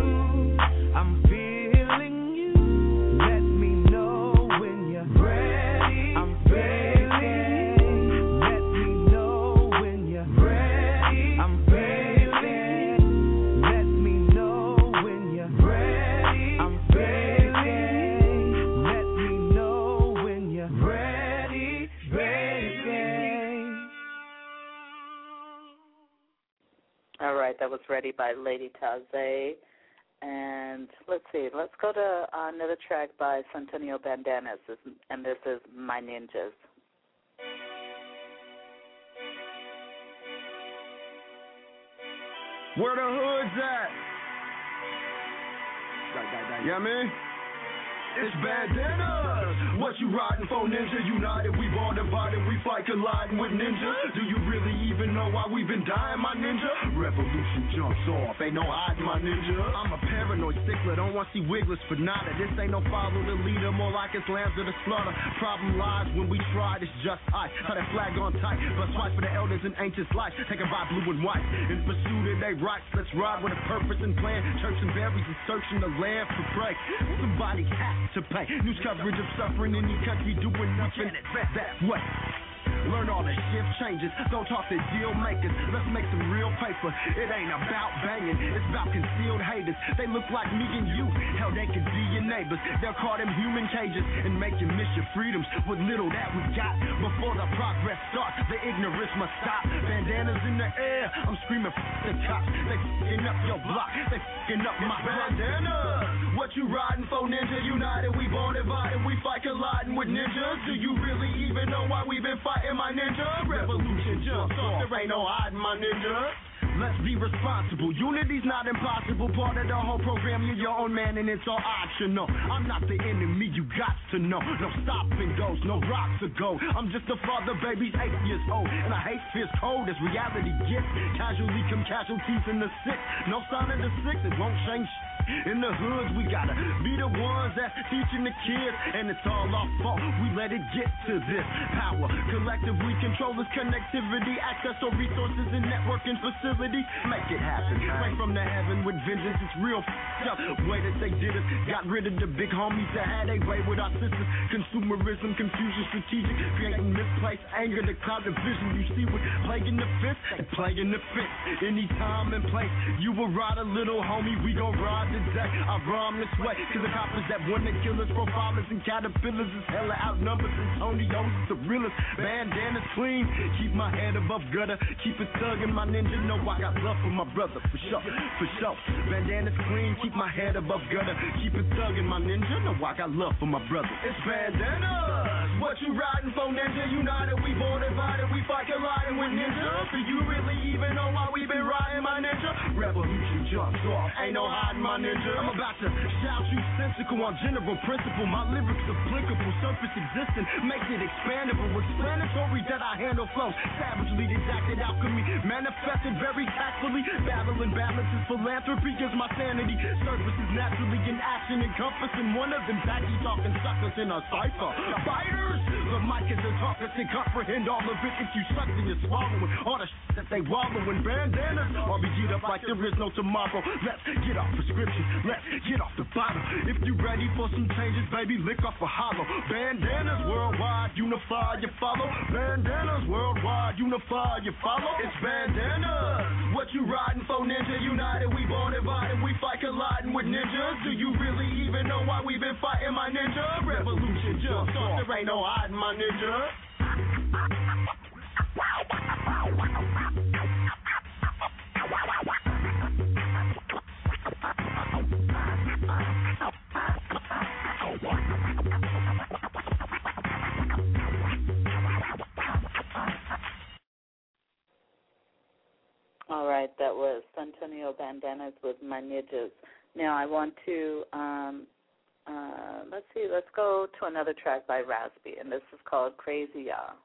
I'm feeling you. Let me know when you're ready, baby. Let me know when you're ready, baby. Let me know when you're ready, baby. Let me know when you're ready, baby. All right, that was Ready by Lady Taze. And let's see, let's go to another track by Santonio Banderas, and this is My Ninjas. Where the hood's at? Yeah, man. It's Banderas. What you riding for, Ninja? United, we born divided, we fight colliding with ninjas. Do you really even know why we've been dying, my ninja? Revolution jumps off, ain't no hiding, my ninja. I'm a paranoid stickler, don't want to see wigglers for nada. This ain't no follow the leader, more like it's lambs of the slaughter. Problem lies when we try, it's just ice. How that flag on tight, but fight for the elders in ancient life. Take a ride blue and white, in pursuit of their rights. Let's ride with a purpose and plan. Church and berries and searching the land for prey. Somebody has to pay. News coverage of suffering in your country, doing nothing that way. Learn all the shift changes. Don't talk to deal makers. Let's make some real paper. It ain't about banging, it's about concealed haters. They look like me and you. Hell, they could be your neighbors. They'll call them human cages and make you miss your freedoms with little that we got. Before the progress starts, the ignorance must stop. Bandanas in the air, I'm screaming the cops. They f***ing up your block. They f***ing up my bandana. What you riding for, Ninja? United, we born divided. We fight colliding with ninjas. Do you really even know why we've been fighting, my ninja? Revolution jumps off. There ain't no hiding, my ninja. let's be responsible. Unity's not impossible. Part of the whole program, you're your own man and it's all optional. I'm not the enemy, you got to know. No stopping goes, no rocks or gold. I'm just a father, baby's 8 years old. And I hate fear's cold as reality gets. Casually come casualties in the sick. No sign of the sick, it won't change. In the hoods, we gotta be the ones that's teaching the kids, and it's all our fault. We let it get to this power. Collectively control this connectivity, access to resources and networking facilities. Make it happen. Right from the heaven with vengeance, it's real up. Way that they did it, got rid of the big homies that had a way with our sisters. Consumerism, confusion, strategic, creating misplaced anger, the cloud division. You see what plaguing the fifth and plaguing the fifth. Any time and place, you will ride a little homie, we gon' ride today. I rhyme this way, cause the coppers that wanna kill us, profilers and caterpillars is hella outnumbers. Antonio's the realest, bandanas clean. Keep my head above gutter, keep it thuggin', my ninja. Know I got love for my brother, for sure, for sure. Bandanas clean, keep my head above gutter, keep it thuggin', my ninja. Know I got love for my brother. It's bandanas, what you riding for, ninja? United, we born divided, we fight colliding with ninjas. Do you really even know why we been riding, my ninja? Revolution jumps off, ain't no hiding, my ninja. I'm about to shout you sensical on general principle. My lyrics applicable, surface existing, makes it expandable. Explanatory that I handle flows, savagely exacted alchemy, manifested very tactfully. Battling balances, philanthropy gives my sanity. Surfaces naturally in action, encompassing one of them tacky talking suckers in a cipher. Fighters, the mic is a talker, can comprehend all of it if you suck and you're swallowing all the shit that they wallow in. Bandanas, I'll be G'd up like there is no tomorrow. Let's get off prescription, let's get off the bottle. If you ready for some changes, baby, lick off a hollow. Bandanas worldwide, unify, you follow. Bandanas worldwide, unify, you follow. It's bandanas, what you riding for, ninja? United, we born divided, we fight colliding with ninjas. Do you really even know why we been fighting, my ninja? Revolution jumps off, there ain't no hiding, my ninja. All right, that was Santonio Bandanas with My Ninjas. Now I want to, let's go to another track by Raspy, and this is called Crazy Y'all.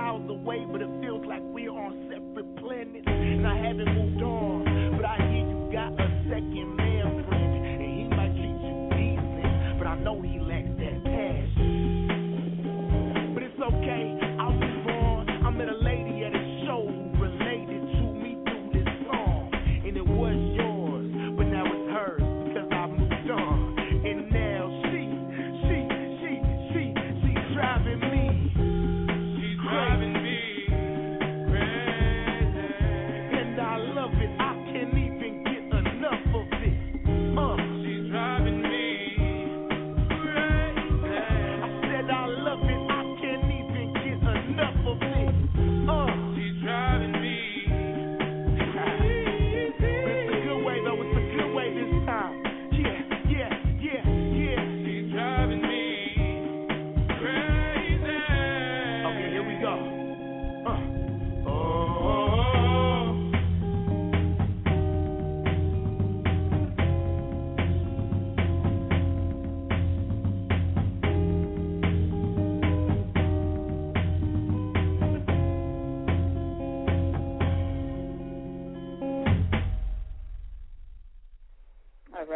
Miles away, but it feels like we're on separate planets. And I haven't moved on, but I hear you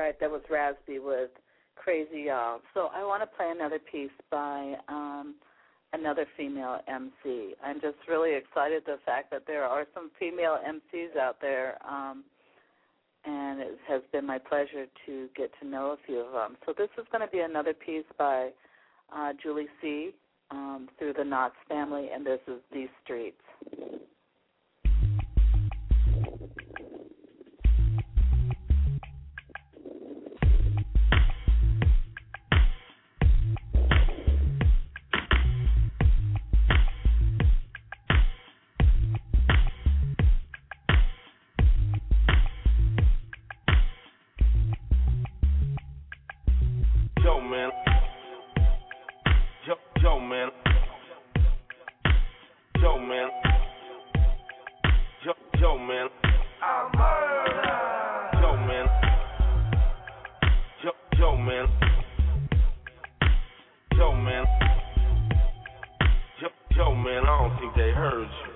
right, that was Raspy with Crazy Y'all. So I want to play another piece by another female MC. I'm just really excited the fact that there are some female MCs out there, and it has been my pleasure to get to know a few of them. So this is going to be another piece by Julie C. Through the Knots family, and this is These Streets. Yo, man. Yo, man. Yo, man. Yo, man. I'm murder. Yo, man. Yo, man. Yo, man. Yo, man. I don't think they heard you.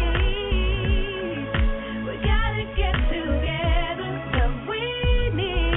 We gotta get together, 'cause we need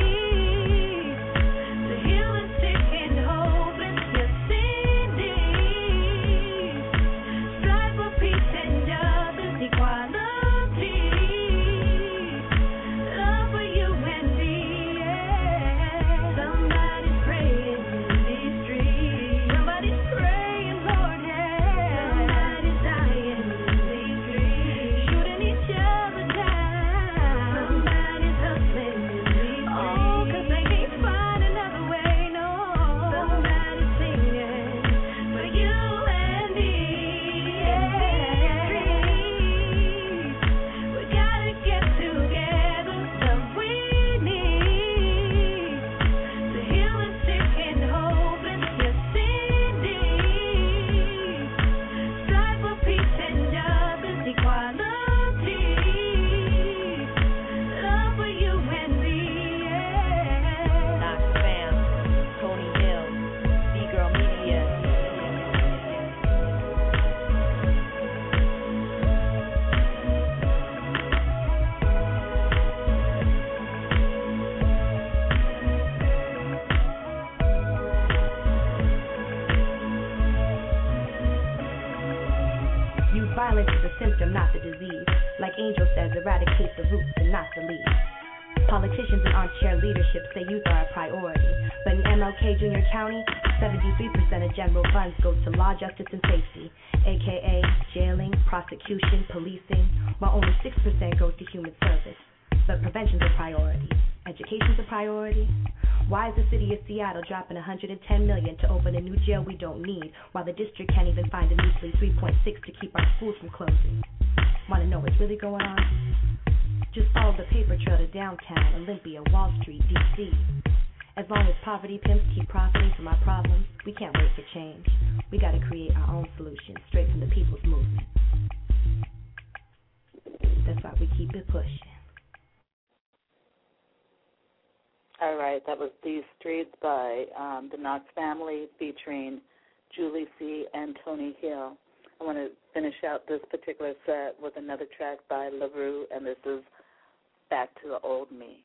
and not the disease. Like Angel says, eradicate the roots and not the leaves. Politicians in armchair leadership say youth are a priority. But in MLK Junior County, 73% of general funds go to law, justice, and safety, aka jailing, prosecution, policing, while only 6% goes to human service. But prevention's a priority. Education's a priority. Why is the city of Seattle dropping $110 million to open a new jail we don't need, while the district can't even find a measly 3.6 to keep our schools from closing? Want to know what's really going on? Just follow the paper trail to downtown, Olympia, Wall Street, D.C. As long as poverty pimps keep profiting from our problems, we can't wait for change. We got to create our own solutions, straight from the people's movement. That's why we keep it pushing. All right, that was These Streets by the Knox Family featuring Julie C. and Tony Hill. I want to finish out this particular set with another track by LaRue, and this is Back to the Old Me.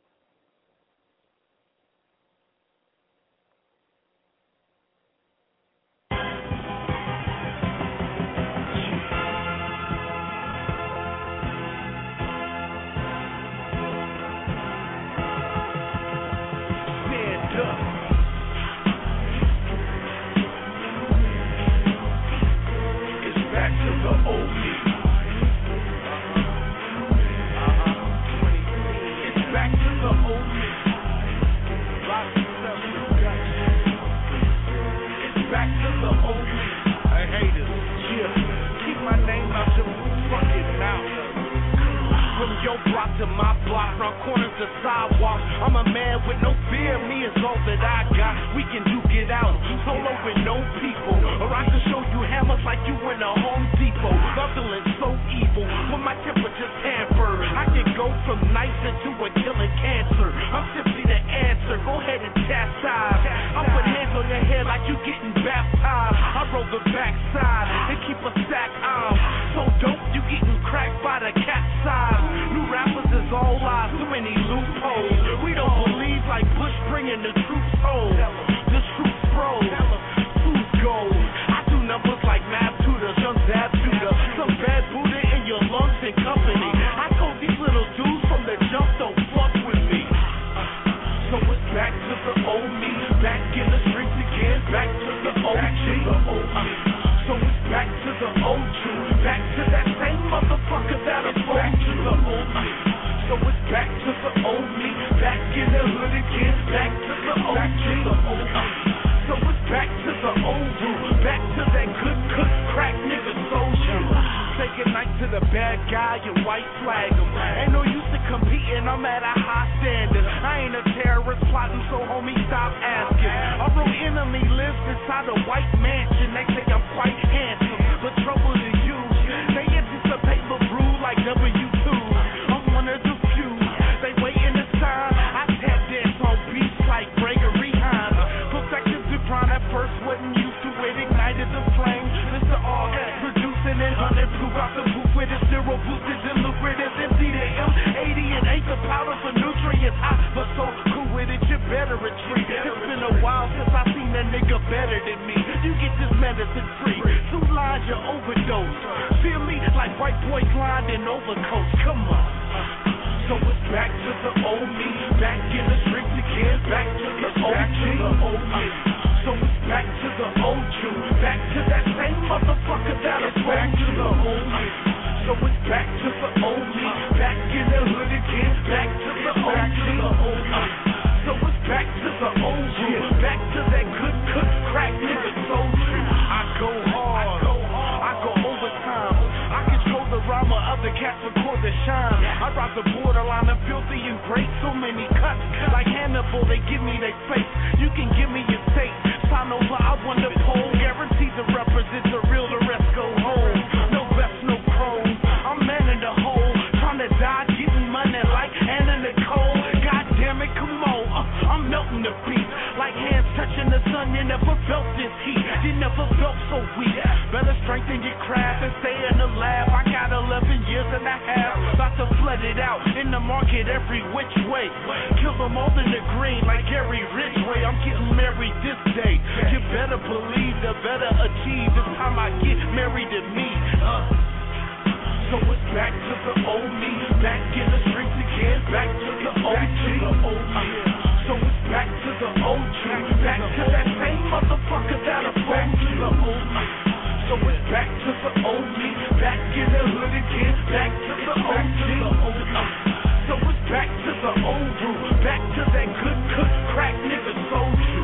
To my block, from corners to sidewalks. I'm a man with no fear, me is all that I got. We can duke it out, solo with no people. Or I can show you hammers like you in a Home Depot. I'm feeling so evil when my temperature's tampered. I can go from nice into a killing cancer. I'm simply the answer, go ahead and chastise. I put hands on your head like you getting baptized. I roll the backside and keep a stack on. So dope, you getting cracked by the cat size. New rappers is all lies, too many loopholes. We don't believe like Bush bringing the troops home. The troops froze, food gold. I do numbers like Math Tutor, some Zab Shooter, some bad Buddha in your lungs and company. I told these little dudes from the jump, don't fuck with me. So it's back to the old me, back in the streets again, back to the OG. So it's back to the old truth, back to that same motherfucker that I back to the old me. So it's back to the old me, back in the hood again, back to the OG. So it's back to the old rule, back to that good cook crack nigga social. Say goodnight to the bad guy and white flag him. Ain't no use to competing, I'm at a high standard. I ain't a terrorist plotting, so homie stop asking. I wrote enemy lives inside a white mansion. They say I'm quite handsome, but trouble to you. They anticipate LaRue like W2. I'm one of the few. They waiting to sign. I tap dance on beats like Gregory Hines. Perfected the grind at first, wasn't used to it. Ignited the flame. Mr. R producing it. 100 proof out the booth with it. Zero boosted and lucrative. Empty the M80 and ain't the powder for nutrients. I was so cool with it, you better retreat. It's been a while since I seen a nigga better than me. You get this medicine free. 2 lines, you overdose. Feel me like white boys lined in overcoats. Come on. So it's back to the old me, back in the streets again, back to the old me. So it's back to the old you, back to that same motherfucker that is back to the old me. So it's back to the old me, back in the hood again, back to the old me. So it's back to the old you, back to that good cook crack nigga soul true. I go hard, I go overtime. I control the rhyme of other cats record the shine. I rock the borderline of filthy and great. So many cuts, like Hannibal, they give me their face. You can give me your tape. Sign over, I won the poll. Guaranteed to represent the real, the rest go home. No vest, no chrome. I'm man in the hole. Trying to die, getting money like Anna Nicole. God damn it, come on. I'm melting the beat. Like hands touching the sun, you never felt this heat. You never felt so weak. Better strengthen your craft and stay in the lab. I got 11 years and a half. About to flood it out in the market every which way. Kill them all in the green like Gary Ridgway. I'm getting married this day. You better believe, the better achieve. This time I get married to me. So it's back to the old me, back in the streets again, back to the OG. So it's back to the OG, back to that same motherfucker that I back to the OG. So it's back to the old me, back in the hood again, back to the OG. So it's back to the old rule, back to that good crack nigga soldier.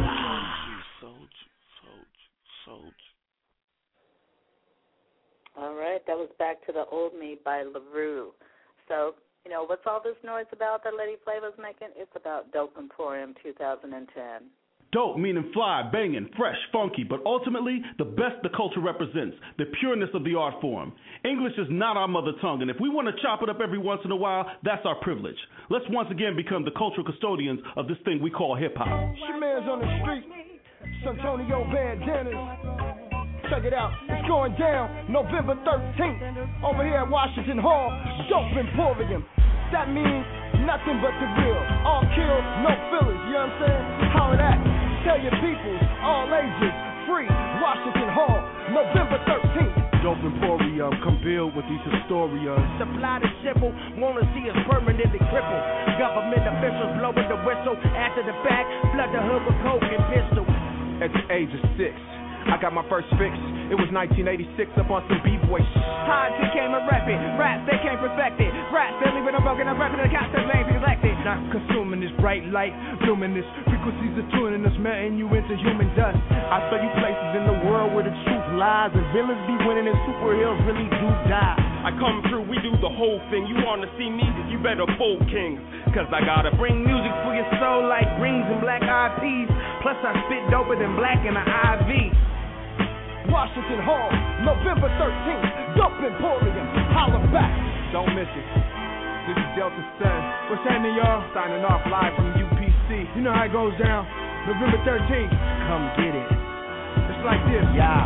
All right, that was Back to the Old Me by LaRue. So, you know, what's all this noise about that Lady Flava's making? It's about Dope Emporium 2010. Dope meaning fly, banging, fresh, funky, but ultimately the best the culture represents, the pureness of the art form. English is not our mother tongue, and if we want to chop it up every once in a while, that's our privilege. Let's once again become the cultural custodians of this thing we call hip-hop. Shaman's on the street, Santonio Bandanas. Check it out, it's going down November 13th over here at Washington Hall, Dope Emporium. That means nothing but the real, all kill, no fillers, you know what I'm saying? Holler that, tell your peoples, all ages, free, Washington Hall, November 13th. Dope Emporium, come build with these historians. Supply the simple, wanna see us permanently crippled. Government officials blowing the whistle. After the fact, flood the hood with coke and pistol. At the age of 6, I got my first fix. It was 1986 up on some B-boy shit. Hard became a rapping, rap became perfected. Rap family with a broken, I'm rapping the concept ain't elected. Not consuming this bright light, luminous frequencies are tuning us, melting you into human dust. I show you places in the world where the truth lies, and villains be winning and superheroes really do die. I come through, we do the whole thing. You wanna see me? You better fold kings, cause I gotta bring music for your soul like greens and black eyed peas. Plus I spit doper than black in the IV. Washington Hall, November 13th, Dope Emporium, holla back. Don't miss it. This is Delta Sun. What's happening, y'all? Signing off live from UPC. You know how it goes down. November 13th. Come get it. It's like this. Yeah.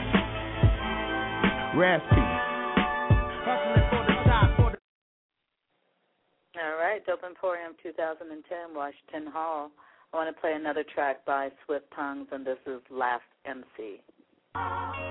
Raspy. Hustling for the top. All right, Dope Emporium 2010, Washington Hall. I want to play another track by Swift Tongues, and this is Last MC. Hey,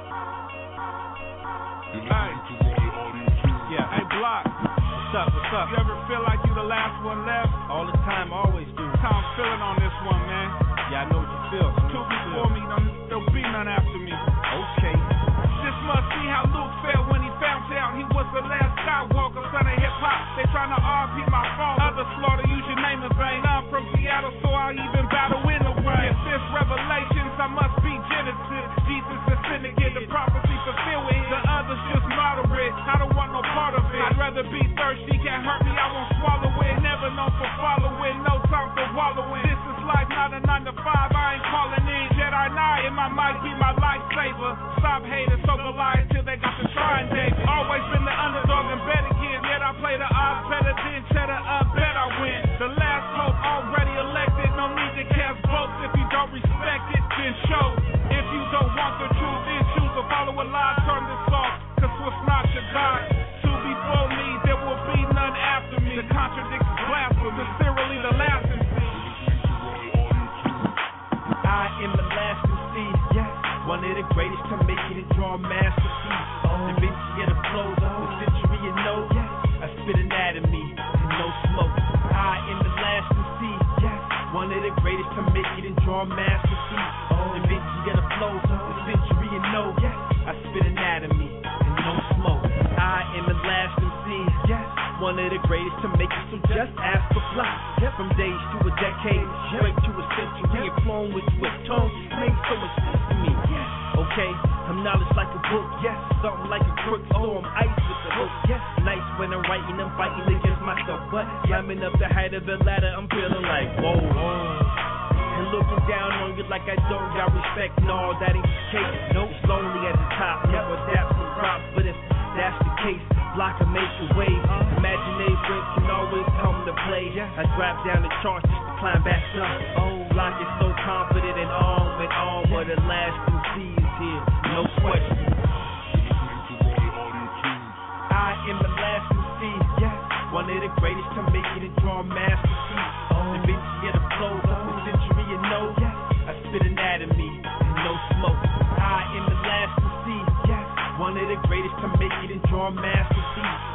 Block. What's up? You ever feel like you the last one left? All the time, always do. How I'm feeling on this one, man. Yeah, I know what you feel. Two before me, there'll be none after me. Okay. Just must see how Luke felt when he found out he was the last Skywalker, son of hip-hop. They trying to RP my father. Other slaughter, use your name in vain. I'm from Seattle, so I even battle in the rain. If this Revelations, I must be Genesis. Jesus is syndicate, the prophecy fulfilled with the others just moderate. I don't want no part of it. I'd rather be thirsty, can't hurt me, I won't swallow it. Never known for following, no time for wallowing. This is life, not a 9 to 5, I ain't calling in. Jedi Knight, it might be my lifesaver. Stop hating, so Goliath till they got the shrine day. Always been the underdog and bet again. Yet I play the odds better than cheddar, bet I win. The last hope already elected, no need to cast votes. If you don't respect it, then show. If you don't want the truth, then choose to follow a lie. Turn this off, cause what's not your God. Two before me, there will be none after me. The contradiction's blasphemy, sincerely the last MC. I am the last MC, yes. One of the greatest to make it and draw a masterpiece. Da Vinci get a flows of the century, you know. Yes. I spit anatomy and no smoke. I am the last MC, yes. One of the greatest to make it and draw a masterpiece. Da Vinci get a flows of the century, you know. Yes. I spit anatomy and no smoke. I am the last MC, yes. One of the greatest to make it, so just ask for fly. From days to a decade, straight to a century, and flown with swift tongue, made so much sense to me. Okay, I'm knowledge like a book, yes. Something like a crook, so I'm ice with the hook, yes. Nice when I'm writing, I'm fighting against myself, but climbing up the height of the ladder, I'm feeling like whoa. And looking down on you like I don't got respect, no, that ain't the case. No, it's lonely at the top, never adapt some props, but if that's the case, block and make your way. Imagination can always come to play. I drop down the charts just to climb back up. Oh, Block is so confident and all but the last MC is here, no question. I am the last MC, yes. One of the greatest to make it and draw a masterpiece. Da Vinci get a flows of the century, you know. Yes. I spit anatomy and no smoke. I am the last MC, yes. One of the greatest to make it and draw a masterpiece.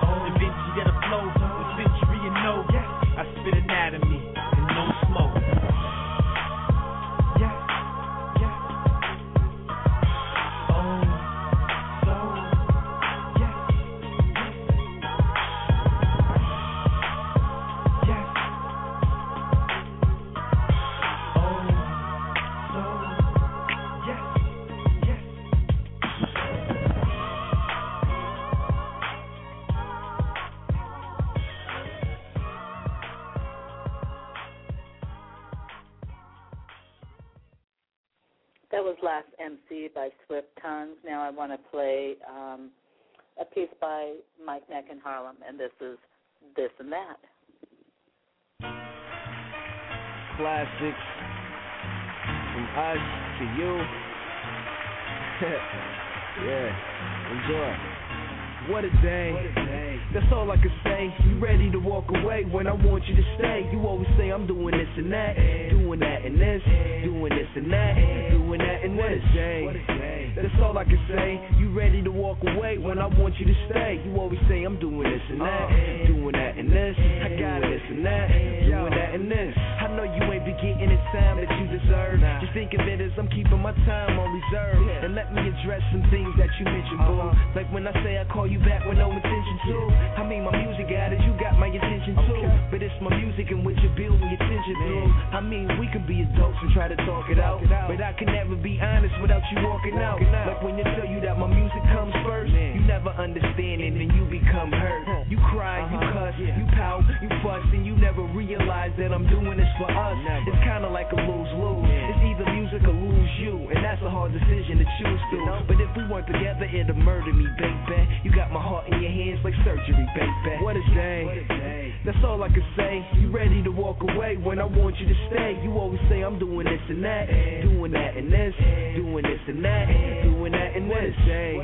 That was Last MC by Swift Tongues. Now I want to play a piece by Mike Mack in Harlem, and this is This and That. Classics from us to you. Yeah, enjoy. What a day. That's all I can say. You ready to walk away when I want you to stay. You always say I'm doing this and that, doing that and this, doing this and that, doing that and this. That's all I can say. You ready to walk away when I want you to stay. You always say I'm doing this and that, doing that and this, I got this and that, doing that and this. I know you ain't be getting the time that you deserve. Just think of it as I'm keeping my time on reserve. And let me address some things that you mentioned, boo. Like when I say I call you back with no intention to. I mean my music got it, you got my attention too. But it's my music and what you build your attention through. I mean we can be adults and try to talk it out, but I can never be honest without you walking out. Like when they tell you that my music comes first, you never understand it and you become hurt. You cry, you cuss, you pout, you fuss, and you never realize that I'm doing this for us. It's kinda like a lose-lose. It's either music or lose you, and that's a hard decision to choose to. But if we weren't together, it'd murder me, baby. You got my heart in your hands like surgery, baby. What a day. That's all I can say. You ready to walk away when I want you to stay. You always say I'm doing this and that, doing that and this, doing this and that, doing that and this.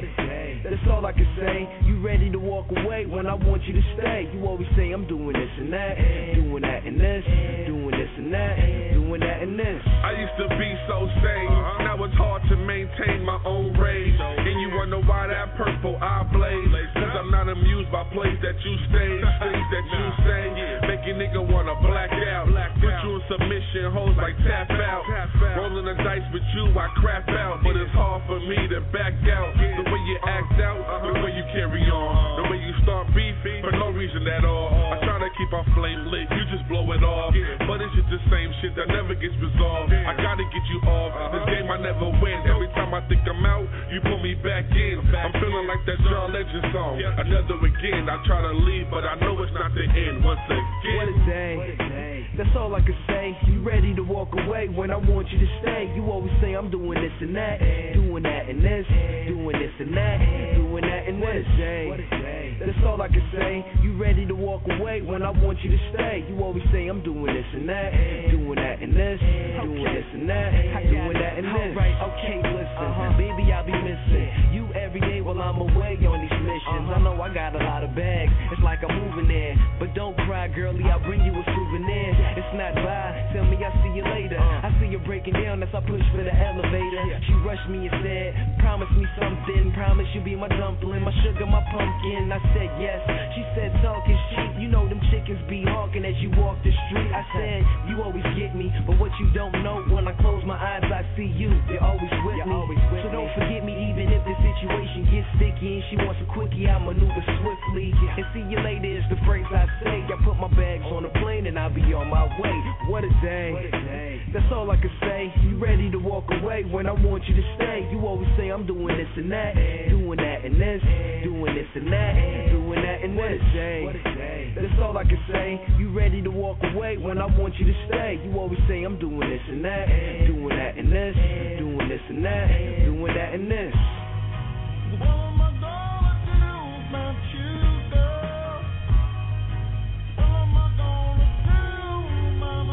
That's all I can say. You ready to walk away when I want you to stay. You always say I'm doing this and that, doing that and this, doing this and that, doing that and this. I used to be so sane. Now it's hard to maintain my own rage. And you wonder why that purple eye blaze. Cause I'm not amused by plays that you stage, things that you say. Make a nigga wanna black out. Put you in submission, hoes like tap out. Rolling the dice with you, I crap out. But it's hard for me to back out. The way you act out, the way you carry on, the way you start beefing for no reason at all. I try to keep our flame lit, you just blow it off. But it's just the same shit that never gets resolved. I gotta get you off, this game I never win. Every time I think I'm out, you pull me back in. I'm feeling like that John Legend song. Another again, I try to leave, but I know it's not the end. Once again, what a day. That's all I can say. You ready to walk away when I want you to stay. You always say I'm doing this and that, doing that and this, doing this and that, doing that and this. That's all I can say. You ready to walk away when I want you to stay. You always say I'm doing this and that, doing that and this, doing this and that, doing that and this. Alright, okay, listen, baby, I'll be missing you every day while I'm away on these missions. I know I got a lot of bags, it's like I'm moving there. But don't cry, girlie, I'll bring you a souvenir. It's not bye, tell me I'll see you later. I see you breaking down as I push for the elevator. She rushed me and said, promise me something. Promise you be my dumpling, my sugar, my pumpkin. I said yes, she said talk is cheap. You know them chickens be hawking as you walk the street. I said, you always get me, but what you don't know, when I close my eyes I see you. You're always with me, so don't forget me even if the situation gets sticky and she wants a quickie, I maneuver swiftly. And see you later is the phrase I say. I put my bags on a plane and I'll be on my way. What a day. That's all I can say. You ready to walk away when I want you to stay. You always say I'm doing this and that, doing that and this, doing this and that, doing that and this. That's all I can say. You ready to walk away when I want you to stay. You always say I'm doing this and that, doing that and this, doing this and that, doing that and this. What am I gonna do about you, girl? What am I gonna do, mama,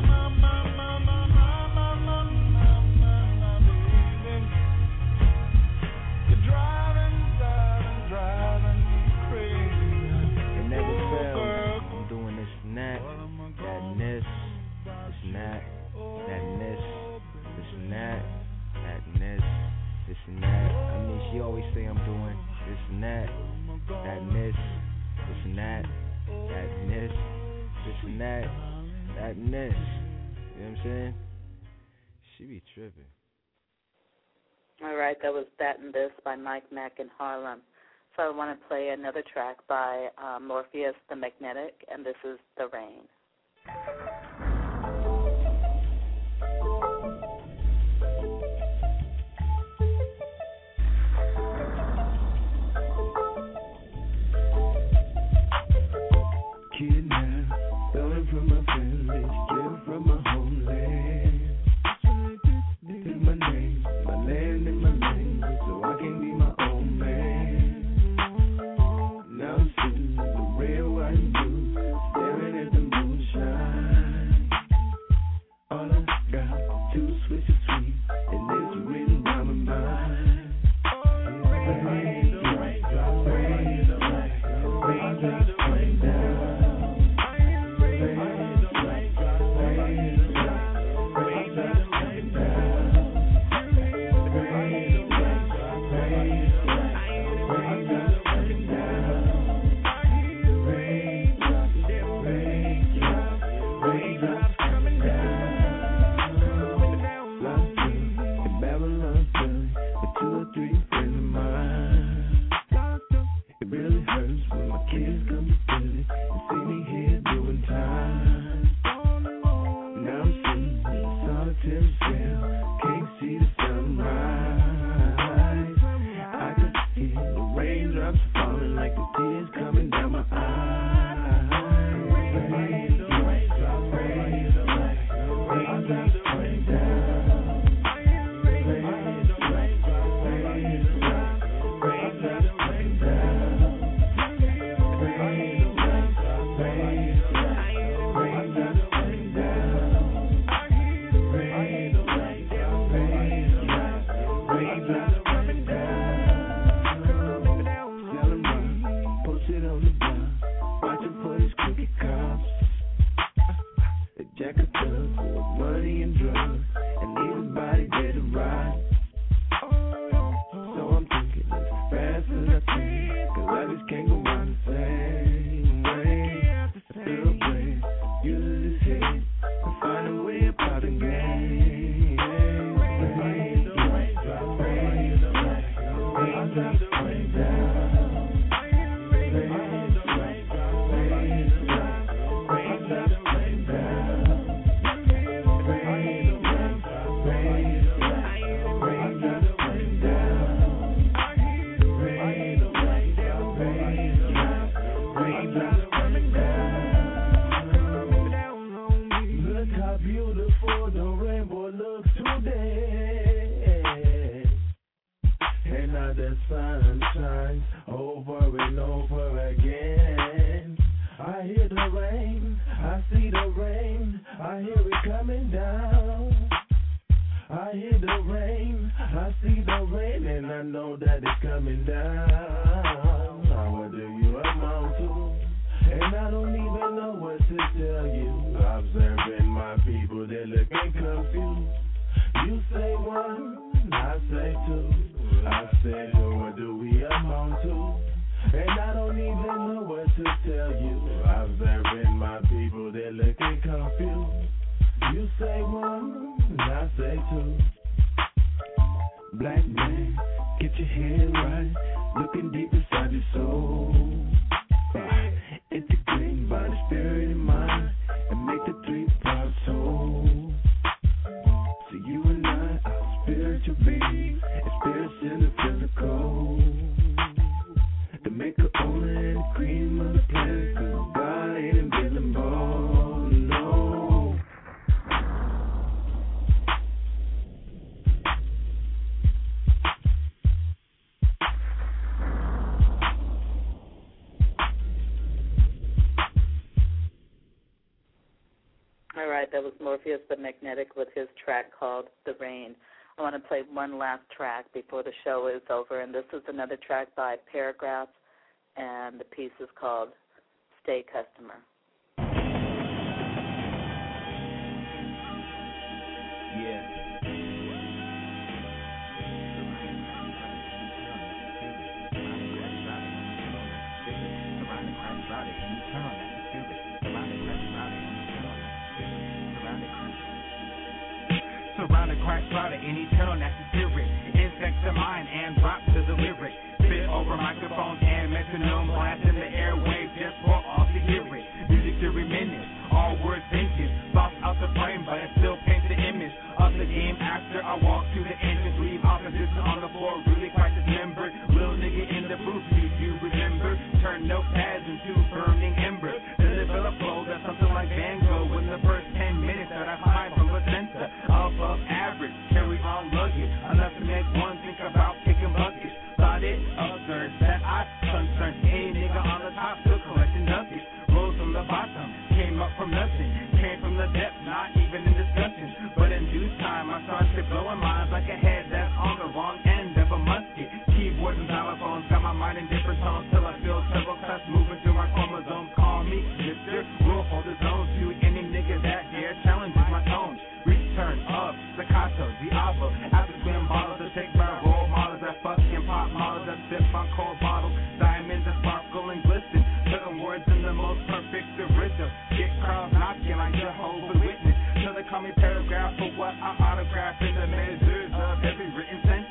baby? You're driving me crazy. It never fails. I'm doing this and that, that and this and that, that and this and that, that and this and that. I mean, she always say I'm doing this and that, that and this and that, that and this and that, that and this. You know what I'm saying? She be tripping. All right, that was That and This by Mike Mack in Harlem. So I want to play another track by Morpheus the Magnetic, and this is The Rain. Kidnapped, stolen from my family, stripped from my homeland. Take my name, my land. All right, that was Morpheus the Magnetic with his track called The Rain. I want to play one last track before the show is over, and this is another track by Paragraph, and the piece is called Stay Customer. Surrounded, crack, slaughter, any tunnel, that's the spirit. Infect the mind and drop to the lyric. Spit over microphones and metronome, blast in the airwaves just for all to hear it. Music every minute, all words thinking. Thoughts out the frame, but it still paints the image of the game after I walk through the entrance. Leave opposition on the floor, really quite dismembered. Little nigga in the booth, you remember? Turn notepads into burning embers. Then develop flow that's something like Van Gogh. In the first 10 minutes that I find from the center above average, carry on luggage enough to make one think about kicking buckets. Thought it absurd that I concerned any nigga on the top still collecting nuggets. Rose from the bottom, came up from nothing, came from the depths, not even in discussion. But in due time I started blowing minds like a head that's on the wrong end of a musket. Keyboards and xylophones got my mind in different tones till I feel turbo cuts moving through my chromosomes. Call me Mr. Will hold his own to any nigga that dare challenges my tone. Return of staccato, Diablo, after twin bottles that take my role models that fucking pop models that sip on cold bottles, diamonds that sparkle and glisten, putting words in the most perfect original. Get crowds knocking like Jehovah's Witness, till they call me Paragraph for what I autograph in the measures of every written sentence.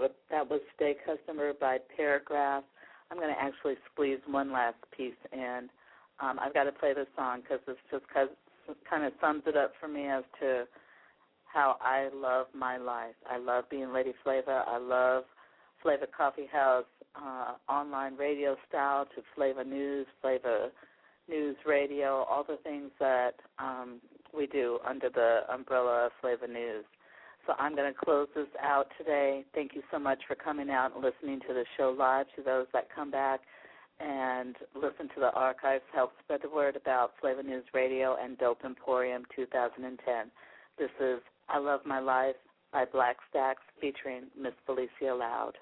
that was Stay Customer by Paragraph. I'm going to actually squeeze one last piece in. I've got to play this song because this just kind of sums it up for me as to how I love my life. I love being Lady Flava. I love Flava Coffee House online radio style to Flava News Radio, all the things that we do under the umbrella of Flava News. So I'm going to close this out today. Thank you so much for coming out and listening to the show live. To those that come back and listen to the archives, help spread the word about Flava News Radio and Dope Emporium 2010. This is I Love My Life by Black Stacks featuring Miss Felicia Loud.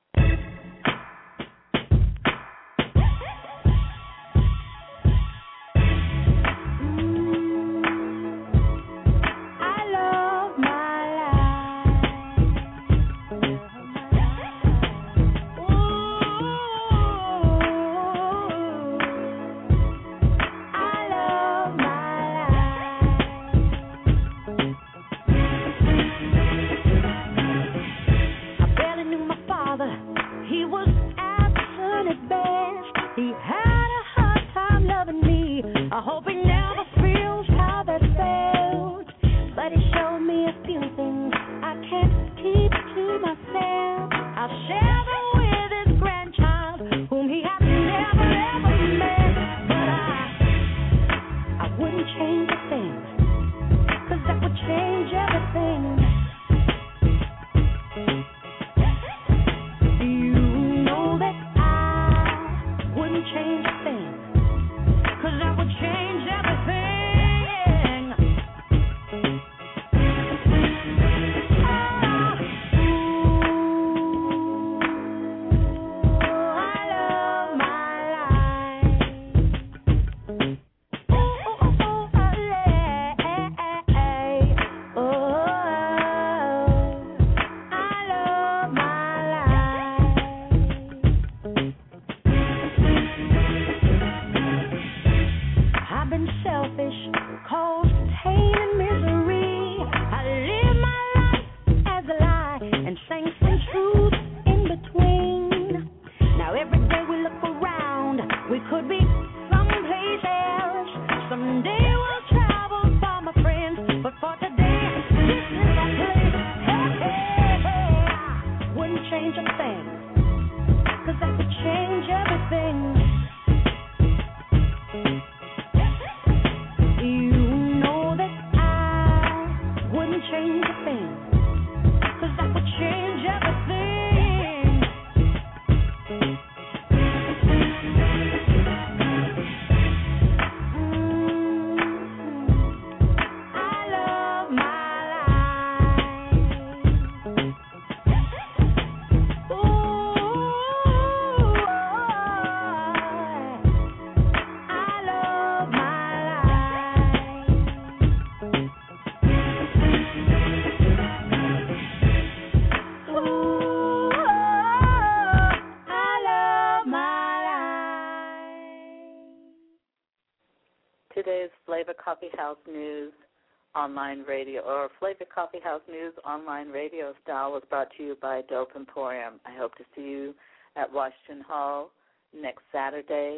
Today's Flava Coffee House News online radio, or Flava Coffee House News online radio style, was brought to you by Dope Emporium. I hope to see you at Washington Hall next Saturday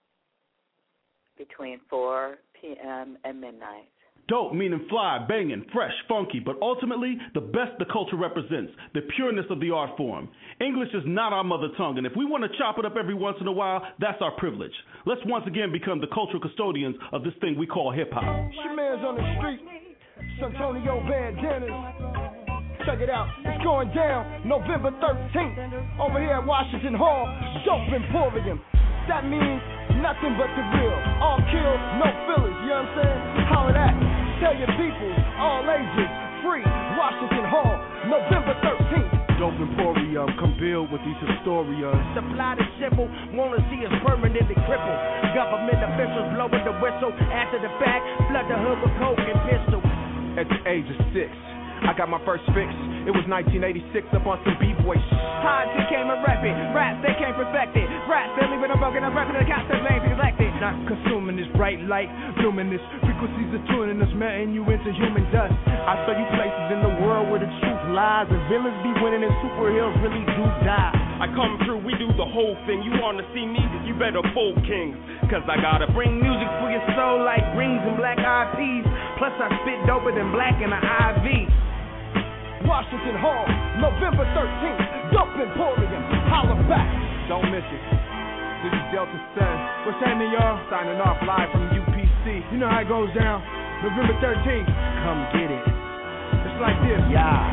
between 4 p.m. and midnight. Dope meaning fly, banging, fresh, funky, but ultimately the best the culture represents, the pureness of the art form. English is not our mother tongue, and if we want to chop it up every once in a while, that's our privilege. Let's once again become the cultural custodians of this thing we call hip-hop. Shaman's on the street, Santonio Bandanas. Check it out, it's going down November 13th over here at Washington Hall, Dope Emporium. That means nothing but the real. All kill, no fillers, you know what I'm saying? Holler that. Tell your people, all ages, free. Washington Hall, November 13th. Dope Emporium, come build with these historians. Supply the simple, wanna see us permanently crippled. Government officials blowing the whistle. After the fact, flood the hood with coke and pistol. At the age of 6, I got my first fix. It was 1986 up on some B-boy shit. Hard shit came a rapping, rap they can't perfect it. Rap they leaving them broken, I'm rapping the concept ain't elected. Not consuming this bright light, luminous frequencies are tuning us, melting you into human dust. I show you places in the world where the truth lies, and villains be winning and superheroes really do die. I come through, we do the whole thing. You wanna see me? You better fold kings. Cause I gotta bring music for your soul like rings and black eyed peas. Plus I spit doper than black in the IV. Washington Hall, November 13th, Dope Emporium, holla back. Don't miss it. This is Delta Sun. What's happening, y'all? Signing off live from UPC. You know how it goes down. November 13th. Come get it. It's like this. Yeah.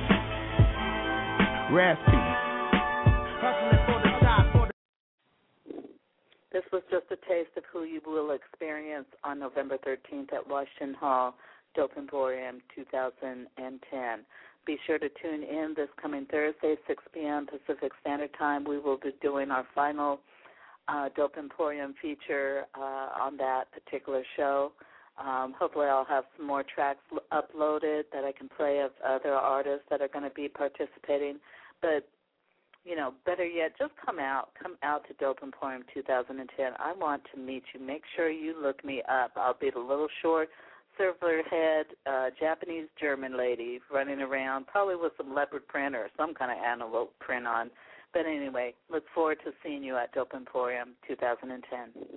Raspy. This was just a taste of who you will experience on November 13th at Washington Hall, Dope Emporium 2010. Be sure to tune in this coming Thursday, 6 p.m. Pacific Standard Time. We will be doing our final Dope Emporium feature on that particular show. Hopefully I'll have some more tracks uploaded that I can play of other artists that are going to be participating. But, you know, better yet, just come out to Dope Emporium 2010. I want to meet you. Make sure you look me up. I'll be the little short, silver head, Japanese German lady running around, probably with some leopard print or some kind of antelope print on. But anyway, look forward to seeing you at Dope Emporium 2010.